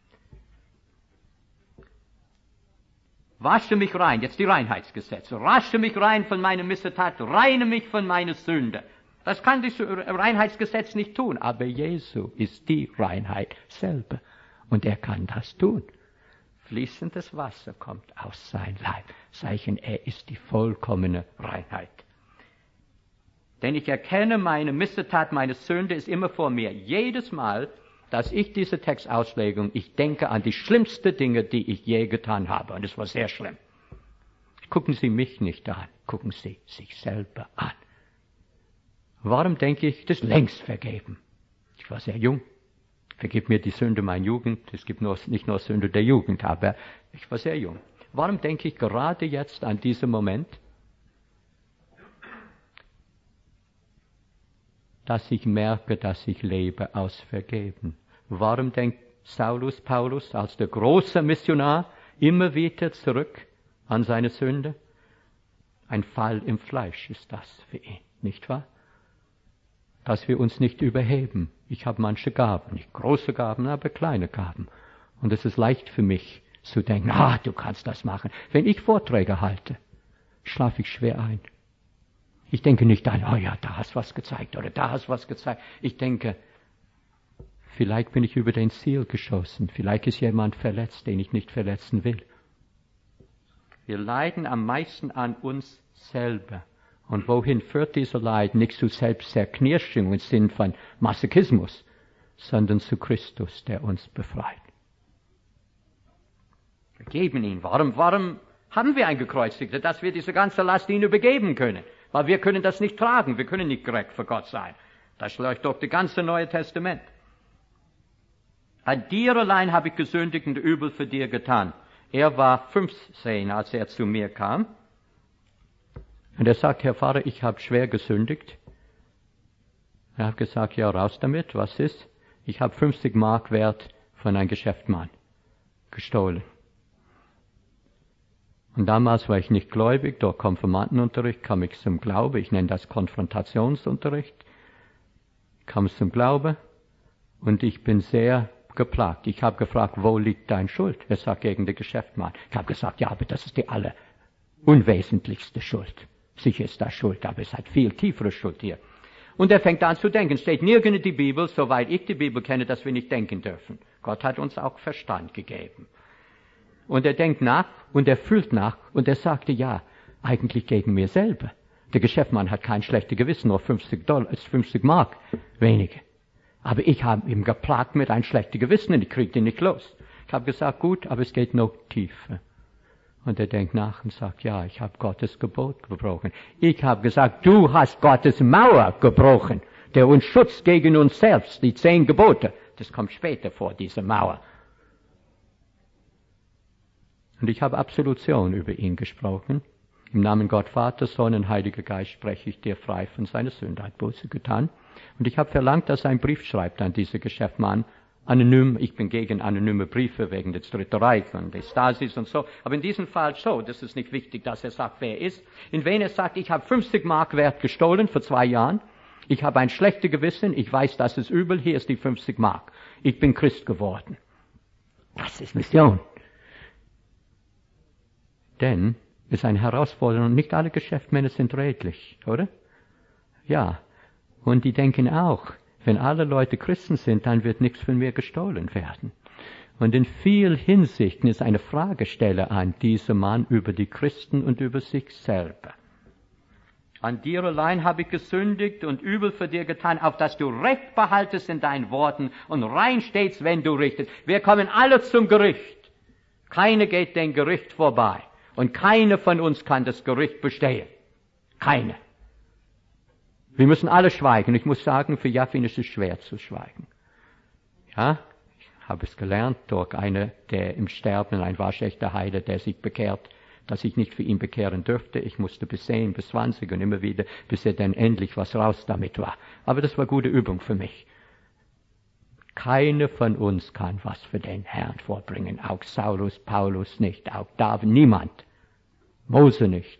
Wasche mich rein, jetzt die Reinheitsgesetze. Wasche mich rein von meiner Missetat, reine mich von meiner Sünde. Das kann das Reinheitsgesetz nicht tun, aber Jesu ist die Reinheit selber und er kann das tun. fließendes Wasser kommt aus seinem Leib. Zeichen, er ist die vollkommene Reinheit. Denn ich erkenne meine Missetat, meine Sünde ist immer vor mir. Jedes Mal, dass ich diese Textauslegung, ich denke an die schlimmsten Dinge, die ich je getan habe. Und es war sehr schlimm. Gucken Sie mich nicht an, gucken Sie sich selber an. Warum denke ich, das ist längst vergeben? Ich war sehr jung. Vergib mir die Sünde meiner Jugend. Es gibt nur, nicht nur Sünde der Jugend, aber ich war sehr jung. Warum denke ich gerade jetzt an diesen Moment? Dass ich merke, dass ich lebe aus Vergeben. Warum denkt Saulus Paulus als der große Missionar immer wieder zurück an seine Sünde? Ein Fall im Fleisch ist das für ihn, nicht wahr? Dass wir uns nicht überheben. Ich habe manche Gaben, nicht große Gaben, aber kleine Gaben. Und es ist leicht für mich zu denken, ah, du kannst das machen. Wenn ich Vorträge halte, schlafe ich schwer ein. Ich denke nicht an, oh ja, da hast du was gezeigt oder da hast du was gezeigt. Ich denke, vielleicht bin ich über den Ziel geschossen. Vielleicht ist jemand verletzt, den ich nicht verletzen will. Wir leiden am meisten an uns selber. Und wohin führt dieser Leid? Nicht zu Selbstzerknirschung im Sinn von Masochismus, sondern zu Christus, der uns befreit. Wir geben ihn. Warum, warum haben wir einen Gekreuzigten? Dass wir diese ganze Last ihm übergeben können. Weil wir können das nicht tragen. Wir können nicht gerecht für Gott sein. Das schlägt doch das ganze Neue Testament. An dir allein habe ich gesündigt und übel für dir getan. Er war fünfzehn, als er zu mir kam. Und er sagt, Herr Pfarrer, ich habe schwer gesündigt. Er hat gesagt, ja, raus damit, was ist? Ich habe fünfzig Mark Wert von einem Geschäftsmann gestohlen. Und damals war ich nicht gläubig, durch Konfirmandenunterricht kam ich zum Glaube, ich nenne das Konfrontationsunterricht, kam zum Glaube und ich bin sehr geplagt. Ich habe gefragt, wo liegt deine Schuld? Er sagt, gegen den Geschäftsmann. Ich habe gesagt, ja, aber das ist die aller unwesentlichste Schuld. Sicher ist das Schuld, aber es hat viel tiefere Schuld hier. Und er fängt an zu denken. Es steht nirgends in der Bibel, soweit ich die Bibel kenne, dass wir nicht denken dürfen. Gott hat uns auch Verstand gegeben. Und er denkt nach und er fühlt nach und er sagte, ja, eigentlich gegen mir selber. Der Geschäftsmann hat kein schlechtes Gewissen, nur fünfzig Dollar, fünfzig Mark weniger. Aber ich habe ihm geplagt mit einem schlechten Gewissen und ich kriegte ihn nicht los. Ich habe gesagt, gut, aber es geht noch tiefer. Und er denkt nach und sagt, ja, ich habe Gottes Gebot gebrochen. Ich habe gesagt, du hast Gottes Mauer gebrochen, der uns Schutz gegen uns selbst, die zehn Gebote. Das kommt später vor, diese Mauer. Und ich habe Absolution über ihn gesprochen. Im Namen Gott, Vater, Sohn und Heiliger Geist spreche ich dir frei von seiner Sünde, hat Buße getan. Und ich habe verlangt, dass er einen Brief schreibt an diesen Geschäftsmann, anonym. Ich bin gegen anonyme Briefe wegen des Dritten Reich und des Stasis und so. Aber in diesem Fall so, das ist nicht wichtig, dass er sagt, wer er ist. In wen er sagt, ich habe fünfzig Mark Wert gestohlen vor zwei Jahren. Ich habe ein schlechtes Gewissen. Ich weiß, das ist übel. Hier ist die fünfzig Mark. Ich bin Christ geworden. Das ist Mission. Denn es ist eine Herausforderung. Nicht alle Geschäftsmänner sind redlich, oder? Ja. Und die denken auch, wenn alle Leute Christen sind, dann wird nichts von mir gestohlen werden. Und in vielen Hinsichten ist eine Fragestelle an diesem Mann über die Christen und über sich selber. An dir allein habe ich gesündigt und übel für dir getan, auf dass du Recht behaltest in deinen Worten und rein stehst, wenn du richtest. Wir kommen alle zum Gericht. Keiner geht dem Gericht vorbei. Und keiner von uns kann das Gericht bestehen. Keiner. Wir müssen alle schweigen. Ich muss sagen, für Jaffin ist es schwer zu schweigen. Ja, ich habe es gelernt durch einen, der im Sterben, ein waschechter Heiler, der sich bekehrt, dass ich nicht für ihn bekehren dürfte. Ich musste bis zehn, bis zwanzig und immer wieder, bis er dann endlich was raus damit war. Aber das war gute Übung für mich. Keiner von uns kann was für den Herrn vorbringen. Auch Saulus, Paulus nicht, auch David, niemand. Mose nicht.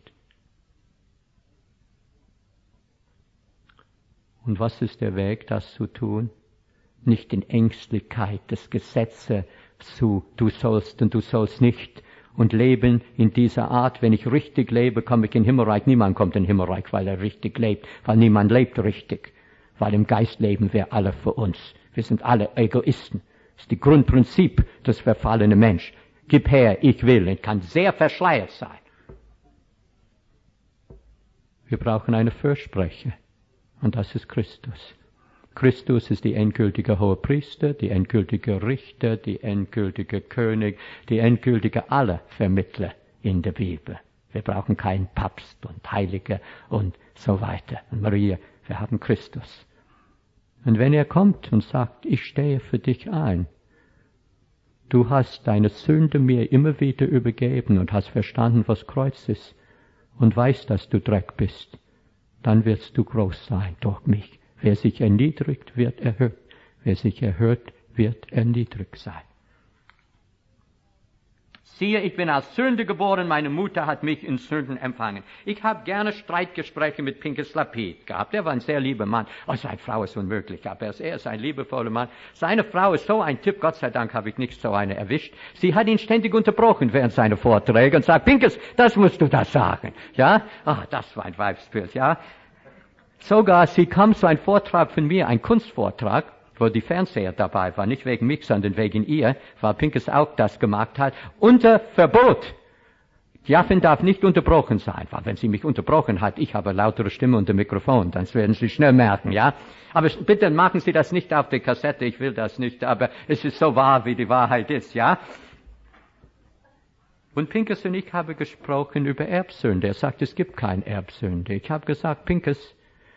Und was ist der Weg, das zu tun? Nicht in Ängstlichkeit des Gesetzes zu, du sollst und du sollst nicht. Und leben in dieser Art, wenn ich richtig lebe, komme ich in den Himmelreich. Niemand kommt in den Himmelreich, weil er richtig lebt, weil niemand lebt richtig. Weil im Geist leben wir alle für uns. Wir sind alle Egoisten. Das ist das Grundprinzip des verfallenen Menschen. Gib her, ich will. Es kann sehr verschleiert sein. Wir brauchen einen Fürsprecher. Und das ist Christus. Christus ist die endgültige Hohepriester, die endgültige Richter, die endgültige König, die endgültige aller Vermittler in der Bibel. Wir brauchen keinen Papst und Heilige und so weiter. Und Maria, wir haben Christus. Und wenn er kommt und sagt, ich stehe für dich ein, du hast deine Sünde mir immer wieder übergeben und hast verstanden, was Kreuz ist und weißt, dass du Dreck bist, dann wirst du groß sein durch mich. Wer sich erniedrigt, wird erhöht. Wer sich erhöht, wird erniedrigt sein. Siehe, ich bin als Sünde geboren, meine Mutter hat mich in Sünden empfangen. Ich habe gerne Streitgespräche mit Pinchas Lapid gehabt. Er war ein sehr lieber Mann. Oh, seine Frau ist unmöglich, aber er ist ein liebevoller Mann. Seine Frau ist so ein Typ, Gott sei Dank habe ich nicht so eine erwischt. Sie hat ihn ständig unterbrochen während seiner Vorträge und sagt, Pinchas, das musst du da sagen. Ja, ah, das war ein Weibsbild, ja. Sogar, sie kam zu einem Vortrag von mir, ein Kunstvortrag, wo die Fernseher dabei waren, nicht wegen mich, sondern wegen ihr, weil Pinchas auch das gemacht hat, unter Verbot. Die Affin darf nicht unterbrochen sein, weil wenn sie mich unterbrochen hat, ich habe lautere Stimme unter Mikrofon, dann werden Sie schnell merken, ja. Aber bitte machen Sie das nicht auf der Kassette, ich will das nicht, aber es ist so wahr, wie die Wahrheit ist, ja. Und Pinchas und ich haben gesprochen über Erbsünde. Er sagt, es gibt keine Erbsünde. Ich habe gesagt, Pinchas,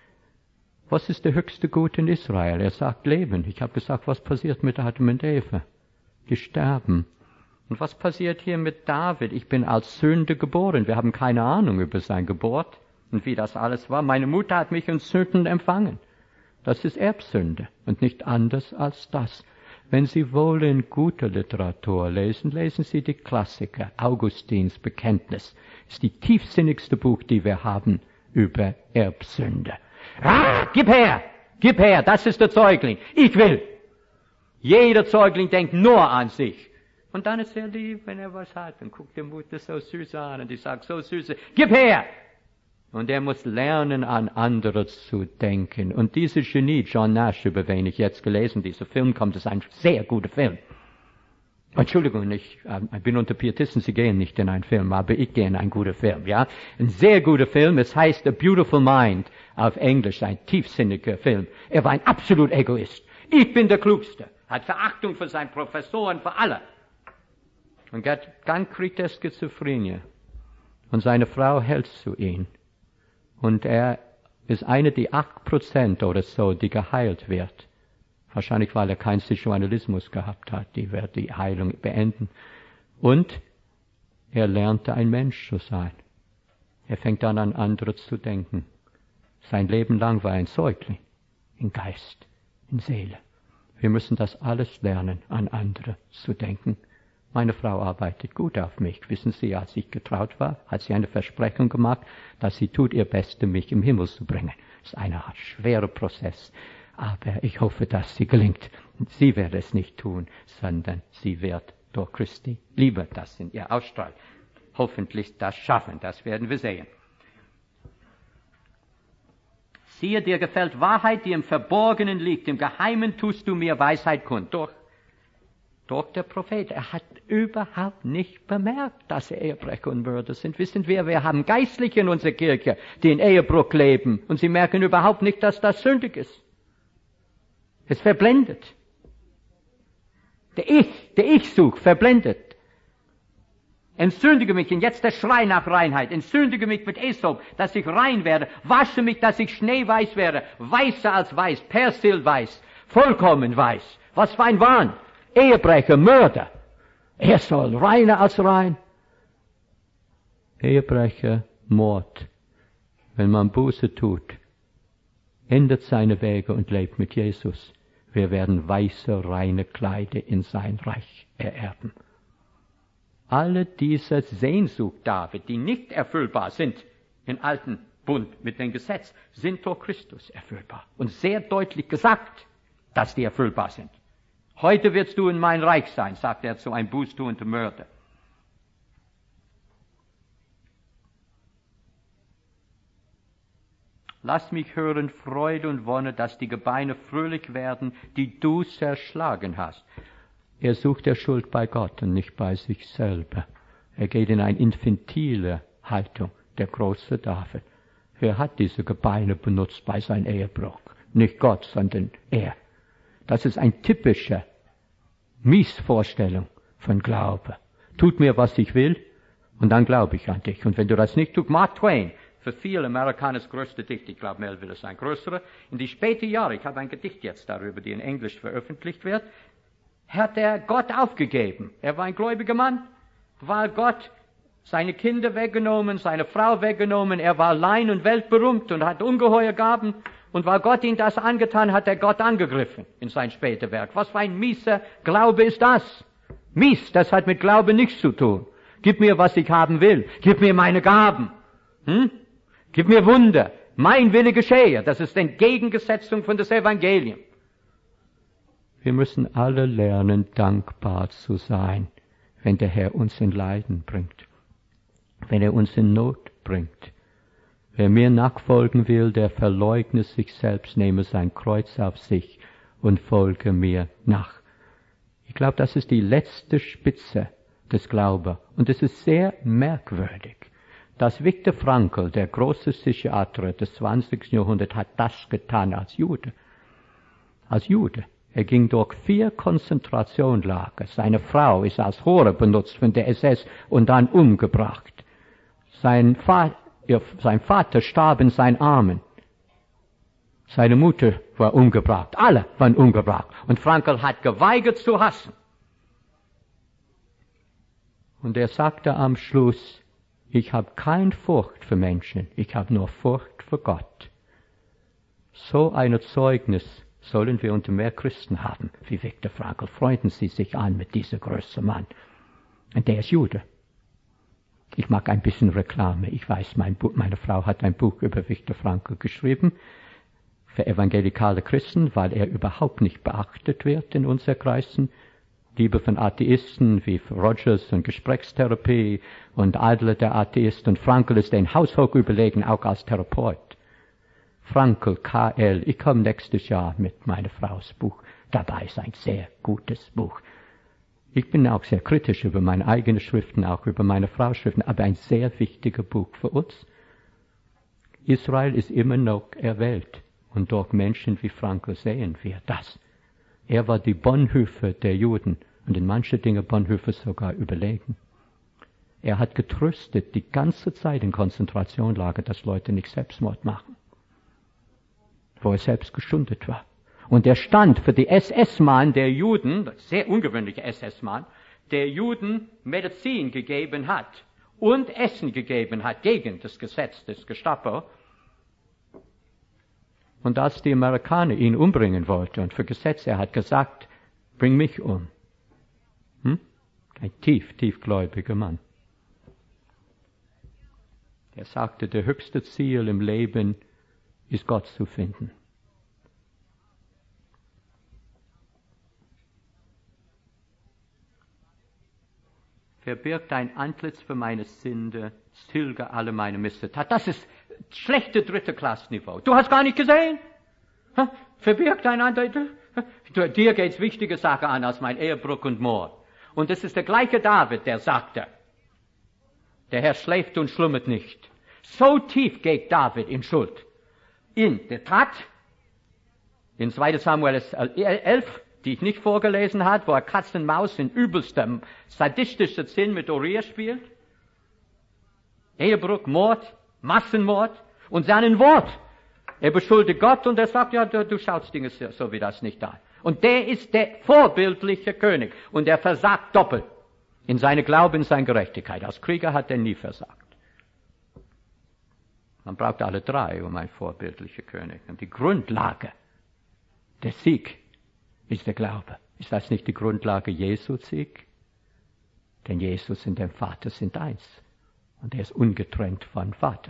was ist der höchste Gut in Israel? Er sagt Leben. Ich habe gesagt, was passiert mit Adam und Eva? Die sterben. Und was passiert hier mit David? Ich bin als Sünde geboren. Wir haben keine Ahnung über sein Geburt und wie das alles war. Meine Mutter hat mich in Sünden empfangen. Das ist Erbsünde und nicht anders als das. Wenn Sie wollen gute Literatur lesen, lesen Sie die Klassiker. Augustins Bekenntnis ist die tiefsinnigste Buch, die wir haben über Erbsünde. Ah, gib her, gib her, das ist der Säugling. Ich will. Jeder Säugling denkt nur an sich. Und dann ist er lieb, wenn er was hat. Dann guckt die Mutter so süß an und die sagt so süß, gib her. Und er muss lernen, an andere zu denken. Und dieser Genie, John Nash, über den ich jetzt gelesen, dieser Film kommt, ist ein sehr guter Film. Entschuldigung, ich äh, bin unter Pietisten, Sie gehen nicht in einen Film, aber ich gehe in einen guten Film, ja. Ein sehr guter Film, es heißt A Beautiful Mind, auf Englisch, ein tiefsinniger Film. Er war ein absolut Egoist. Ich bin der Klugste, hat Verachtung für seinen Professoren, für alle. Und dann kriegt er Schizophrenie. Und seine Frau hält zu ihm. Und er ist einer der acht Prozent oder so, die geheilt wird. Wahrscheinlich, weil er keinen Sexualismus gehabt hat. Die wird die Heilung beenden. Und er lernte ein Mensch zu sein. Er fängt dann an, andere zu denken. Sein Leben lang war er ein Säugling. In Geist, in Seele. Wir müssen das alles lernen, an andere zu denken. Meine Frau arbeitet gut auf mich. Wissen Sie, als ich getraut war, hat sie eine Versprechung gemacht, dass sie tut ihr Bestes, mich im Himmel zu bringen. Das ist ein schwerer Prozess. Aber ich hoffe, dass sie gelingt. Sie wird es nicht tun, sondern sie wird durch Christi Liebe das in ihr ausstrahlen. Hoffentlich das schaffen, das werden wir sehen. Siehe, dir gefällt Wahrheit, die im Verborgenen liegt. Im Geheimen tust du mir Weisheit kund. Durch, durch der Prophet. Er hat überhaupt nicht bemerkt, dass er Ehebrecher und Mörder sind. Wissen wir, wir haben Geistliche in unserer Kirche, die in Ehebruch leben. Und sie merken überhaupt nicht, dass das sündig ist. Es verblendet. Der Ich, der Ich-Such verblendet. Entsündige mich, und jetzt der Schrei nach Reinheit. Entsündige mich mit Esop, dass ich rein werde. Wasche mich, dass ich schneeweiß werde. Weißer als weiß, persilweiß, vollkommen weiß. Was für ein Wahn. Ehebrecher, Mörder. Er soll reiner als rein. Ehebrecher, Mord. Wenn man Buße tut, ändert seine Wege und lebt mit Jesus. Wir werden weiße, reine Kleider in sein Reich ererben. Alle diese Sehnsucht, David, die nicht erfüllbar sind im alten Bund mit dem Gesetz, sind durch Christus erfüllbar. Und sehr deutlich gesagt, dass die erfüllbar sind. Heute wirst du in mein Reich sein, sagt er zu einem bußtuenden Mörder. Lass mich hören Freude und Wonne, dass die Gebeine fröhlich werden, die du zerschlagen hast. Er sucht der Schuld bei Gott und nicht bei sich selber. Er geht in eine infantile Haltung, der große David. Wer hat diese Gebeine benutzt bei seinem Ehebruch? Nicht Gott, sondern er. Das ist eine typische Miesvorstellung von Glaube. Tut mir, was ich will, und dann glaube ich an dich. Und wenn du das nicht tust, Mark Twain, für viele Amerikaner das größte Dicht, ich glaube, Melville ist ein größerer, in die späten Jahre, ich habe ein Gedicht jetzt darüber, die in Englisch veröffentlicht wird, hat er Gott aufgegeben. Er war ein gläubiger Mann, weil Gott seine Kinder weggenommen, seine Frau weggenommen, er war allein und weltberühmt und hat ungeheuer Gaben, und weil Gott ihm das angetan hat, hat er Gott angegriffen in sein später Werk. Was für ein mieser Glaube ist das? Mies, das hat mit Glaube nichts zu tun. Gib mir, was ich haben will. Gib mir meine Gaben. Hm? Gib mir Wunder. Mein Wille geschehe. Das ist Entgegengesetzung von das Evangelium. Wir müssen alle lernen, dankbar zu sein, wenn der Herr uns in Leiden bringt, wenn er uns in Not bringt. Wer mir nachfolgen will, der verleugne sich selbst, nehme sein Kreuz auf sich und folge mir nach. Ich glaube, das ist die letzte Spitze des Glaubens. Und es ist sehr merkwürdig, dass Viktor Frankl, der große Psychiater des zwanzigsten Jahrhunderts, hat das getan als Jude. Als Jude. Er ging durch vier Konzentrationslager. Seine Frau ist als Hure benutzt von der S S und dann umgebracht. Sein Vater, sein Vater starb in seinen Armen. Seine Mutter war umgebracht. Alle waren umgebracht. Und Frankl hat geweigert zu hassen. Und er sagte am Schluss, ich habe keine Furcht für Menschen, ich habe nur Furcht für Gott. So ein Zeugnis sollen wir unter mehr Christen haben, wie Viktor Frankl. Freunden Sie sich an mit diesem großen Mann. Und der ist Jude. Ich mag ein bisschen Reklame. Ich weiß, mein Buch, meine Frau hat ein Buch über Viktor Frankl geschrieben, für evangelikale Christen, weil er überhaupt nicht beachtet wird in unseren Kreisen. Liebe von Atheisten wie Rogers und Gesprächstherapie und Adler der Atheist, und Frankl ist den haushoch überlegen, auch als Therapeut. Frankl, K L, ich komme nächstes Jahr mit meiner Frau's Buch. Dabei ist ein sehr gutes Buch. Ich bin auch sehr kritisch über meine eigenen Schriften, auch über meine Frau's Schriften, aber ein sehr wichtiges Buch für uns. Israel ist immer noch erwählt, und durch Menschen wie Frankl sehen wir das. Er war die Bonhoeffer der Juden und in manchen Dingen Bonhoeffer sogar überlegen. Er hat getröstet die ganze Zeit in Konzentrationslager, dass Leute nicht Selbstmord machen, wo er selbst gestundet war. Und er stand für die S S-Mann der Juden, sehr ungewöhnliche S S-Mann, der Juden Medizin gegeben hat und Essen gegeben hat gegen das Gesetz des Gestapo. Und als die Amerikaner ihn umbringen wollten und für Gesetz, er hat gesagt, bring mich um. Hm? Ein tief, tiefgläubiger Mann. Er sagte, der höchste Ziel im Leben ist Gott zu finden. Verbirgt ein Antlitz für meine Sünde, tilge alle meine Missetat. Das ist schlechte dritte Klassenniveau. Du hast gar nicht gesehen? Ha? Verbirgt ein Antlitz. Dir geht's wichtige Sachen an als mein Ehebruch und Mord. Und es ist der gleiche David, der sagte, der Herr schläft und schlummert nicht. So tief geht David in Schuld. In der Tat, in zweiter Samuel elf, die ich nicht vorgelesen habe, wo er Katz und Maus in übelstem, sadistischer Sinn mit Uriah spielt. Ehebruch, Mord, Massenmord und seinen Wort. Er beschuldigt Gott und er sagt, ja, du, du schaust Dinge so, so wie das nicht an. Und der ist der vorbildliche König und er versagt doppelt in seine Glaube, in seine Gerechtigkeit. Als Krieger hat er nie versagt. Man braucht alle drei, um ein vorbildlicher König. Und die Grundlage, der Sieg, ist der Glaube. Ist das nicht die Grundlage Jesu Sieg? Denn Jesus und der Vater sind eins. Und er ist ungetrennt vom Vater.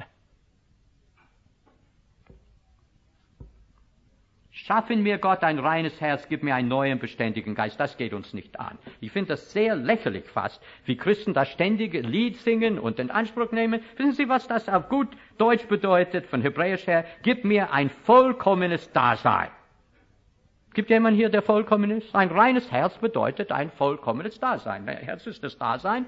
Schaffen mir Gott ein reines Herz, gib mir einen neuen, beständigen Geist. Das geht uns nicht an. Ich finde das sehr lächerlich fast, wie Christen das ständige Lied singen und in Anspruch nehmen. Wissen Sie, was das auf gut Deutsch bedeutet, von Hebräisch her? Gib mir ein vollkommenes Dasein. Gibt jemand hier, der vollkommen ist? Ein reines Herz bedeutet ein vollkommenes Dasein. Ein Herz ist das Dasein.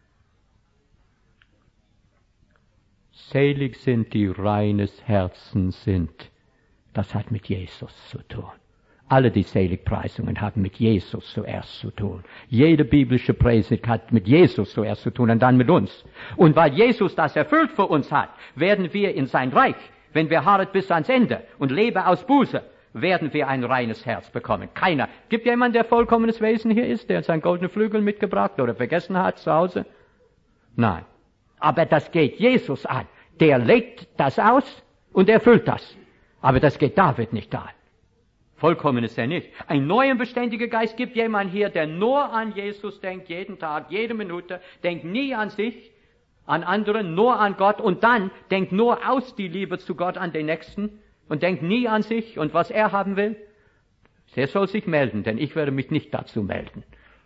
Selig sind, die reines Herzen sind. Das hat mit Jesus zu tun. Alle die Seligpreisungen haben mit Jesus zuerst zu tun. Jede biblische Predigt hat mit Jesus zuerst zu tun und dann mit uns. Und weil Jesus das erfüllt für uns hat, werden wir in sein Reich, wenn wir harren bis ans Ende und leben aus Buße, werden wir ein reines Herz bekommen. Keiner. Gibt jemand, der vollkommenes Wesen hier ist, der seinen goldenen Flügel mitgebracht oder vergessen hat zu Hause? Nein. Aber das geht Jesus an. Der legt das aus und erfüllt das. Aber das geht David nicht an. Vollkommen ist er nicht. Ein neuer beständiger Geist gibt jemand hier, der nur an Jesus denkt, jeden Tag, jede Minute, denkt nie an sich, an anderen, nur an Gott und dann denkt nur aus die Liebe zu Gott an den Nächsten und denkt nie an sich und was er haben will. Der soll sich melden, denn ich werde mich nicht dazu melden.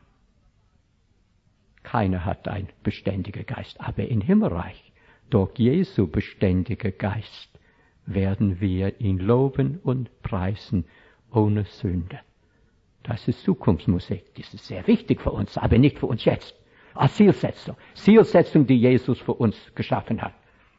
Keiner hat einen beständigen Geist, aber im Himmelreich, durch Jesu beständiger Geist, werden wir ihn loben und preisen ohne Sünde. Das ist Zukunftsmusik. Das ist sehr wichtig für uns, aber nicht für uns jetzt. Als Zielsetzung. Zielsetzung, die Jesus für uns geschaffen hat.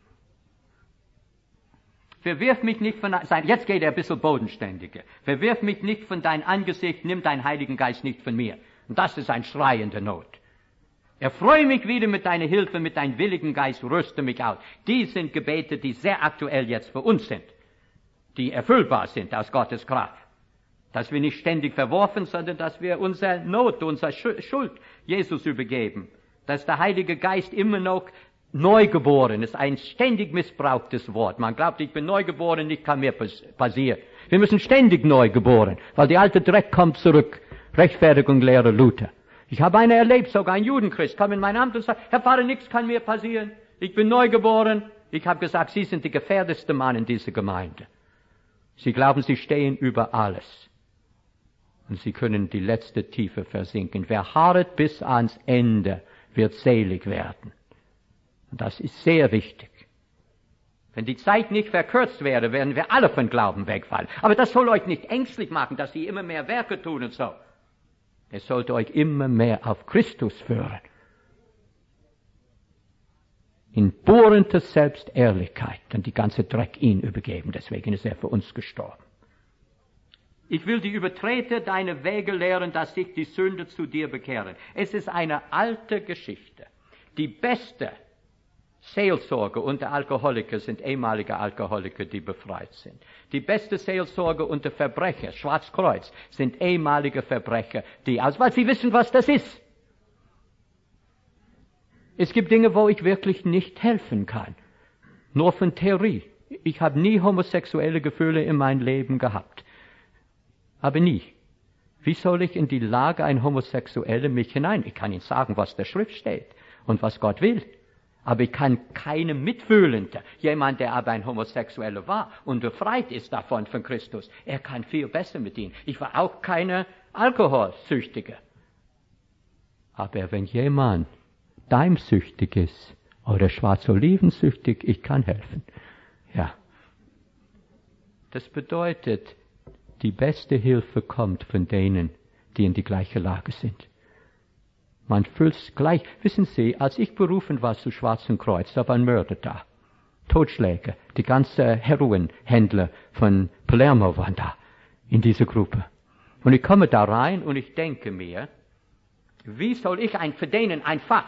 Verwirf mich nicht von sein, jetzt geht er ein bisschen bodenständiger. Verwirf mich nicht von dein Angesicht, nimm deinen Heiligen Geist nicht von mir. Und das ist ein Schrei in der Not. Erfreue mich wieder mit deiner Hilfe, mit deinem willigen Geist, rüste mich aus. Die sind Gebete, die sehr aktuell jetzt für uns sind. Die erfüllbar sind aus Gottes Kraft. Dass wir nicht ständig verworfen, sondern dass wir unsere Not, unsere Schuld Jesus übergeben. Dass der Heilige Geist immer noch neugeboren ist, ein ständig missbrauchtes Wort. Man glaubt, ich bin neugeboren, nichts kann mir passieren. Wir müssen ständig neugeboren, weil die alte Dreck kommt zurück. Rechtfertigung, Lehre Luther. Ich habe eine erlebt, sogar ein Judenchrist, kam in mein Amt und sagt, Herr Pfarrer, nichts kann mir passieren. Ich bin neugeboren. Ich habe gesagt, Sie sind der gefährdetste Mann in dieser Gemeinde. Sie glauben, Sie stehen über alles. Und Sie können die letzte Tiefe versinken. Wer harret bis ans Ende, wird selig werden. Und das ist sehr wichtig. Wenn die Zeit nicht verkürzt wäre, werden wir alle von Glauben wegfallen. Aber das soll euch nicht ängstlich machen, dass Sie immer mehr Werke tun und so. Es sollte euch immer mehr auf Christus führen. In bohrender Selbstehrlichkeit und die ganze Dreck ihn übergeben. Deswegen ist er für uns gestorben. Ich will die Übertreter deine Wege lehren, dass sich die Sünder zu dir bekehren. Es ist eine alte Geschichte. Die beste Seelsorge unter Alkoholiker sind ehemalige Alkoholiker, die befreit sind. Die beste Seelsorge unter Verbrecher, Schwarzkreuz, sind ehemalige Verbrecher, die aus, weil sie wissen, was das ist. Es gibt Dinge, wo ich wirklich nicht helfen kann. Nur von Theorie. Ich habe nie homosexuelle Gefühle in meinem Leben gehabt. Aber nie. Wie soll ich in die Lage ein Homosexueller mich hinein? Ich kann Ihnen sagen, was der Schrift steht und was Gott will. Aber ich kann keinem Mitfühlenden, jemand, der aber ein Homosexueller war und befreit ist davon von Christus, er kann viel besser mit ihm. Ich war auch keine Alkoholsüchtige. Aber wenn jemand daimsüchtig ist oder schwarzolivensüchtig, ich kann helfen. Ja. Das bedeutet, die beste Hilfe kommt von denen, die in die gleiche Lage sind. Man fühlt es gleich. Wissen Sie, als ich berufen war zu Schwarzen Kreuz, da waren Mörder da. Totschläger. Die ganzen Heroinhändler von Palermo waren da. In dieser Gruppe. Und ich komme da rein und ich denke mir, wie soll ich ein, für denen ein Pfaff,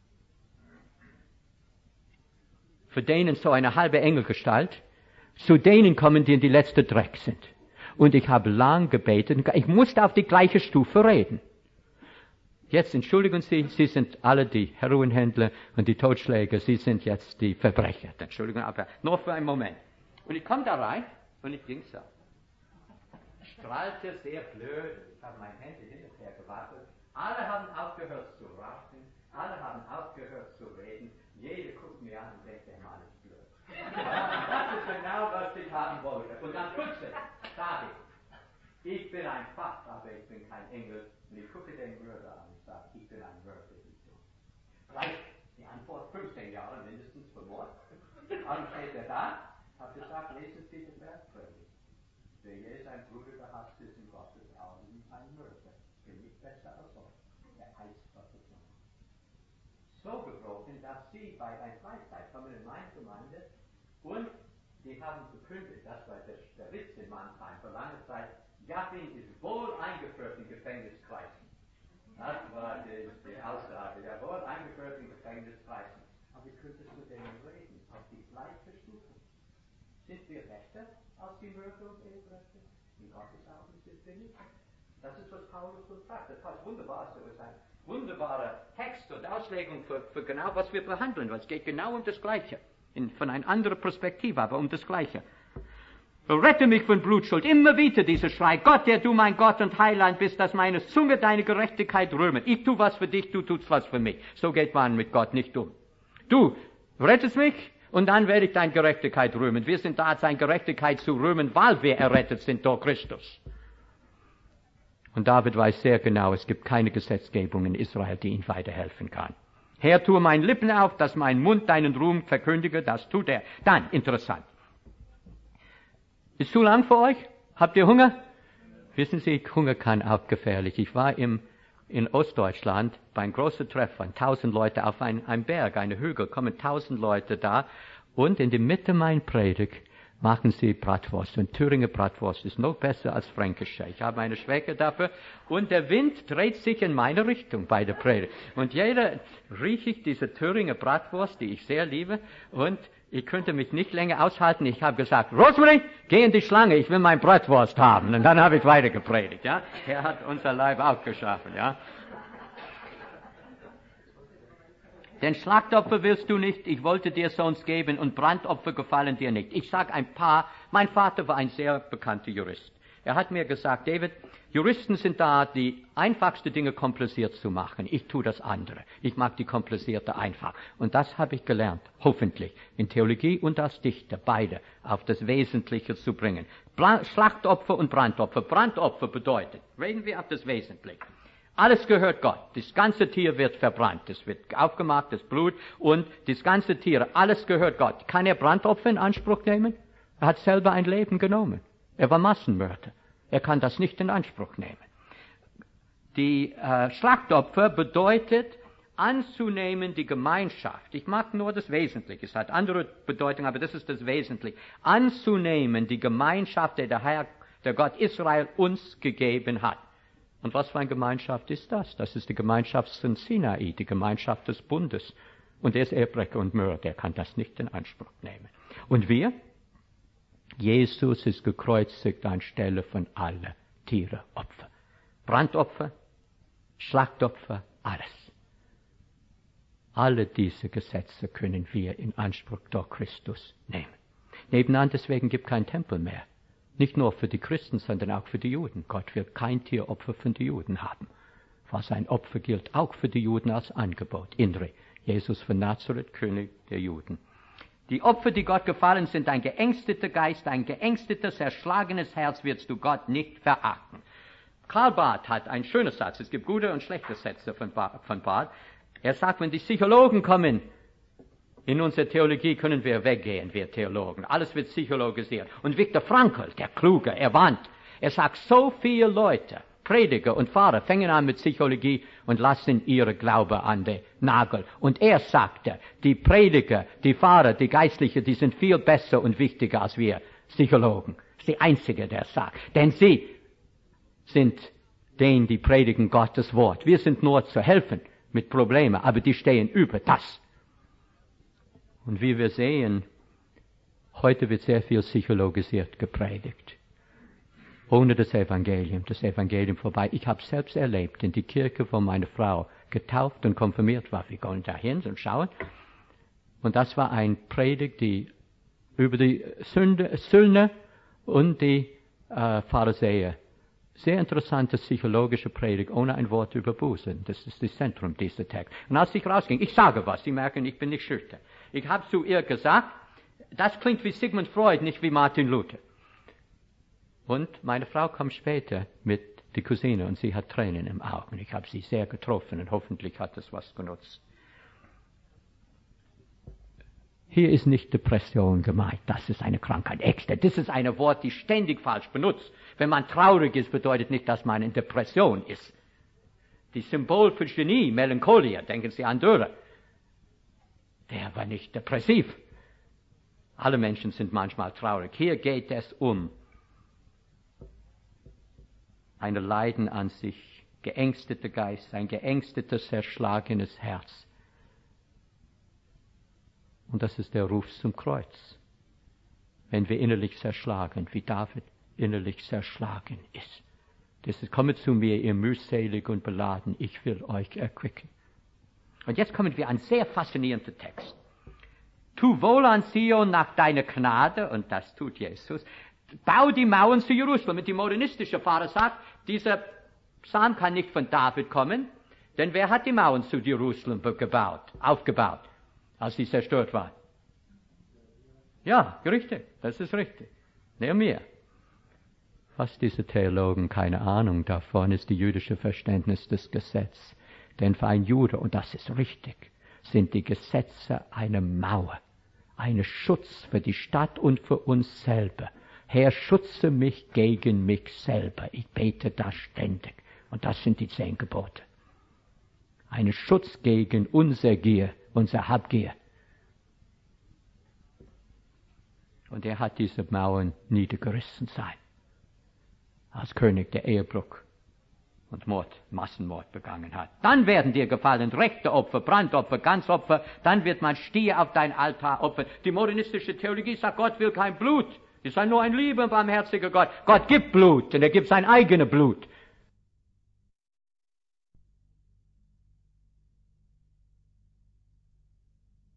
für denen so eine halbe Engelgestalt, zu denen kommen, die in die letzte Dreck sind. Und ich habe lang gebetet, ich musste auf die gleiche Stufe reden. Jetzt entschuldigen Sie, Sie sind alle die Heroinhändler und die Totschläger, Sie sind jetzt die Verbrecher. Entschuldigung, aber nur für einen Moment. Und ich komme da rein und ich ging so. Strahlte sehr blöd, ich habe meine Hände hinterher gewartet. Alle haben aufgehört zu rauchen, alle haben aufgehört zu reden. Jeder guckt mir an und denkt, der Mann ist blöd. Das ist genau, was ich haben wollte. Und dann plötzlich sage ich, ich bin ein Pfaff, aber ich bin kein Engel. Und ich gucke den Mörder an und sage, ich bin ein Mörder. Gleich die Antwort, fünfzehn Jahre mindestens für Mord. Dann steht er da, hat gesagt, lesen Sie den Bergpredigt. Wer je sein Bruder der Hass ist in Gottes bin nicht besser als euch. Der Eis Gottes Sohn. So gebrochen, dass sie bei einer Freizeit kommen in meine Gemeinde und die haben verkündet, das war der, der Witz in Mannheim für lange Zeit, Jaffin ist wohl eingeführt in Gefängniskreisen. Das war die, die Aussage, ja wohl eingeführt in Gefängniskreisen. Aber wie könntest du denen reden, auf die gleiche Stufe? Sind wir besser als die Mörder und Ehebrecher? In Gottes Augen sind wir nicht. Das ist, was Paulus uns sagt. Das heißt wunderbar, so ist ein wunderbarer Text und Auslegung für, für genau, was wir behandeln. Es geht genau um das Gleiche. In, von einer anderen Perspektive, aber um das Gleiche. Rette mich von Blutschuld. Immer wieder dieser Schrei. Gott, der du mein Gott und Heiland bist, dass meine Zunge deine Gerechtigkeit rühmet. Ich tu was für dich, du tust was für mich. So geht man mit Gott nicht um. Du rettest mich und dann werde ich deine Gerechtigkeit rühmen. Wir sind da, seine Gerechtigkeit zu rühmen, weil wir errettet sind durch Christus. Und David weiß sehr genau, es gibt keine Gesetzgebung in Israel, die ihm weiterhelfen kann. Herr, tue meine Lippen auf, dass mein Mund deinen Ruhm verkündige, das tut er. Dann, interessant. Ist zu lang für euch? Habt ihr Hunger? Wissen Sie, Hunger kann auch gefährlich. Ich war im, in Ostdeutschland bei einem großen Treff von tausend Leute auf ein, einem Berg, eine Hügel, kommen tausend Leute da und in der Mitte meiner Predigt machen sie Bratwurst. Und Thüringer Bratwurst ist noch besser als fränkische. Ich habe eine Schwäche dafür. Und der Wind dreht sich in meine Richtung bei der Predigt. Und jeder rieche ich diese Thüringer Bratwurst, die ich sehr liebe. Und ich könnte mich nicht länger aushalten. Ich habe gesagt, Rosmarin, geh in die Schlange, ich will mein Bratwurst haben. Und dann habe ich weiter gepredigt. Ja? Er hat unser Leib auch geschaffen. Ja? Denn Schlachtopfer willst du nicht, ich wollte dir sonst geben, und Brandopfer gefallen dir nicht. Ich sage ein paar, mein Vater war ein sehr bekannter Jurist. Er hat mir gesagt, David, Juristen sind da, die einfachste Dinge kompliziert zu machen. Ich tue das andere. Ich mag die komplizierte einfach. Und das habe ich gelernt, hoffentlich, in Theologie und als Dichter, beide auf das Wesentliche zu bringen. Bra- Schlachtopfer und Brandopfer. Brandopfer bedeutet, reden wir auf das Wesentliche. Alles gehört Gott. Das ganze Tier wird verbrannt. Es wird aufgemacht, das Blut und das ganze Tier, alles gehört Gott. Kann er Brandopfer in Anspruch nehmen? Er hat selber ein Leben genommen. Er war Massenmörder. Er kann das nicht in Anspruch nehmen. Die äh, Schlachtopfer bedeutet anzunehmen die Gemeinschaft. Ich mag nur das Wesentliche. Es hat andere Bedeutung, aber das ist das Wesentliche. Anzunehmen die Gemeinschaft, die der Herr, der Gott Israel uns gegeben hat. Und was für eine Gemeinschaft ist das? Das ist die Gemeinschaft von Sinai, die Gemeinschaft des Bundes. Und er ist Ehebrecher und Mörder, der kann das nicht in Anspruch nehmen. Und wir? Jesus ist gekreuzigt anstelle von allen Tiere, Opfer. Brandopfer, Schlachtopfer, alles. Alle diese Gesetze können wir in Anspruch durch Christus nehmen. Nebenan deswegen gibt es keinen Tempel mehr. Nicht nur für die Christen, sondern auch für die Juden. Gott wird kein Tieropfer für die Juden haben. Was ein Opfer gilt, auch für die Juden als Angebot. Inre, Jesus von Nazareth, König der Juden. Die Opfer, die Gott gefallen sind, ein geängsteter Geist, ein geängstetes, erschlagenes Herz wirst du Gott nicht verachten. Karl Barth hat einen schönen Satz. Es gibt gute und schlechte Sätze von Barth. Er sagt, wenn die Psychologen kommen, in unserer Theologie können wir weggehen, wir Theologen. Alles wird psychologisiert. Und Viktor Frankl, der Kluge, er warnt. Er sagt, so viele Leute, Prediger und Pfarrer, fängen an mit Psychologie und lassen ihre Glaube an den Nagel. Und er sagte, die Prediger, die Pfarrer, die Geistlichen, die sind viel besser und wichtiger als wir Psychologen. Das ist die Einzige, der sagt. Denn sie sind denen, die predigen Gottes Wort. Wir sind nur zu helfen mit Problemen, aber die stehen über das. Und wie wir sehen, heute wird sehr viel psychologisiert gepredigt. Ohne das Evangelium, das Evangelium vorbei. Ich habe selbst erlebt, in die Kirche, wo meine Frau getauft und konfirmiert war. Wir gehen dahin und schauen. Und das war ein Predigt, die über die Sünde, Sünder und die äh, Pharisäer. Sehr interessante psychologische Predigt, ohne ein Wort über Bußen. Das ist das Zentrum dieser Text. Und als ich rausging, ich sage was, Sie merken, ich bin nicht schüchtern. Ich habe zu ihr gesagt, das klingt wie Sigmund Freud, nicht wie Martin Luther. Und meine Frau kam später mit der Cousine und sie hat Tränen im Augen. Ich habe sie sehr getroffen und hoffentlich hat es was genutzt. Hier ist nicht Depression gemeint, das ist eine Krankheit. Extra. Das ist ein Wort, die ständig falsch benutzt. Wenn man traurig ist, bedeutet nicht, dass man in Depression ist. die Symbol für Genie, Melancholia, denken Sie an Dürer. Der war nicht depressiv. Alle Menschen sind manchmal traurig. Hier geht es um ein Leiden an sich, geängsteter Geist, ein geängstetes, zerschlagenes Herz. Und das ist der Ruf zum Kreuz. Wenn wir innerlich zerschlagen, wie David innerlich zerschlagen ist. Das ist, komme zu mir, ihr mühselig und beladen, ich will euch erquicken. Und jetzt kommen wir an einen sehr faszinierenden Text. Tu wohl an Zion nach deiner Gnade, und das tut Jesus. Bau die Mauern zu Jerusalem. Und die modernistische Pfarrer sagt, dieser Psalm kann nicht von David kommen, denn wer hat die Mauern zu Jerusalem gebaut, aufgebaut, als sie zerstört waren? Ja, richtig, das ist richtig. Nehemiah. Was diese Theologen keine Ahnung davon ist, die jüdische Verständnis des Gesetzes. Denn für ein Jude, und das ist richtig, sind die Gesetze eine Mauer, ein Schutz für die Stadt und für uns selber. Herr, schütze mich gegen mich selber. Ich bete das ständig. Und das sind die zehn Gebote. Ein Schutz gegen unser Gier, unser Habgier. Und er hat diese Mauern niedergerissen sein. Als König der Ehebruch und Mord, Massenmord begangen hat. Dann werden dir gefallen rechte Opfer, Brandopfer, Ganzopfer, dann wird man Stier auf dein Altar opfern. Die modernistische Theologie sagt, Gott will kein Blut. Es ist nur ein lieber, barmherziger Gott. Gott gibt Blut, und er gibt sein eigenes Blut.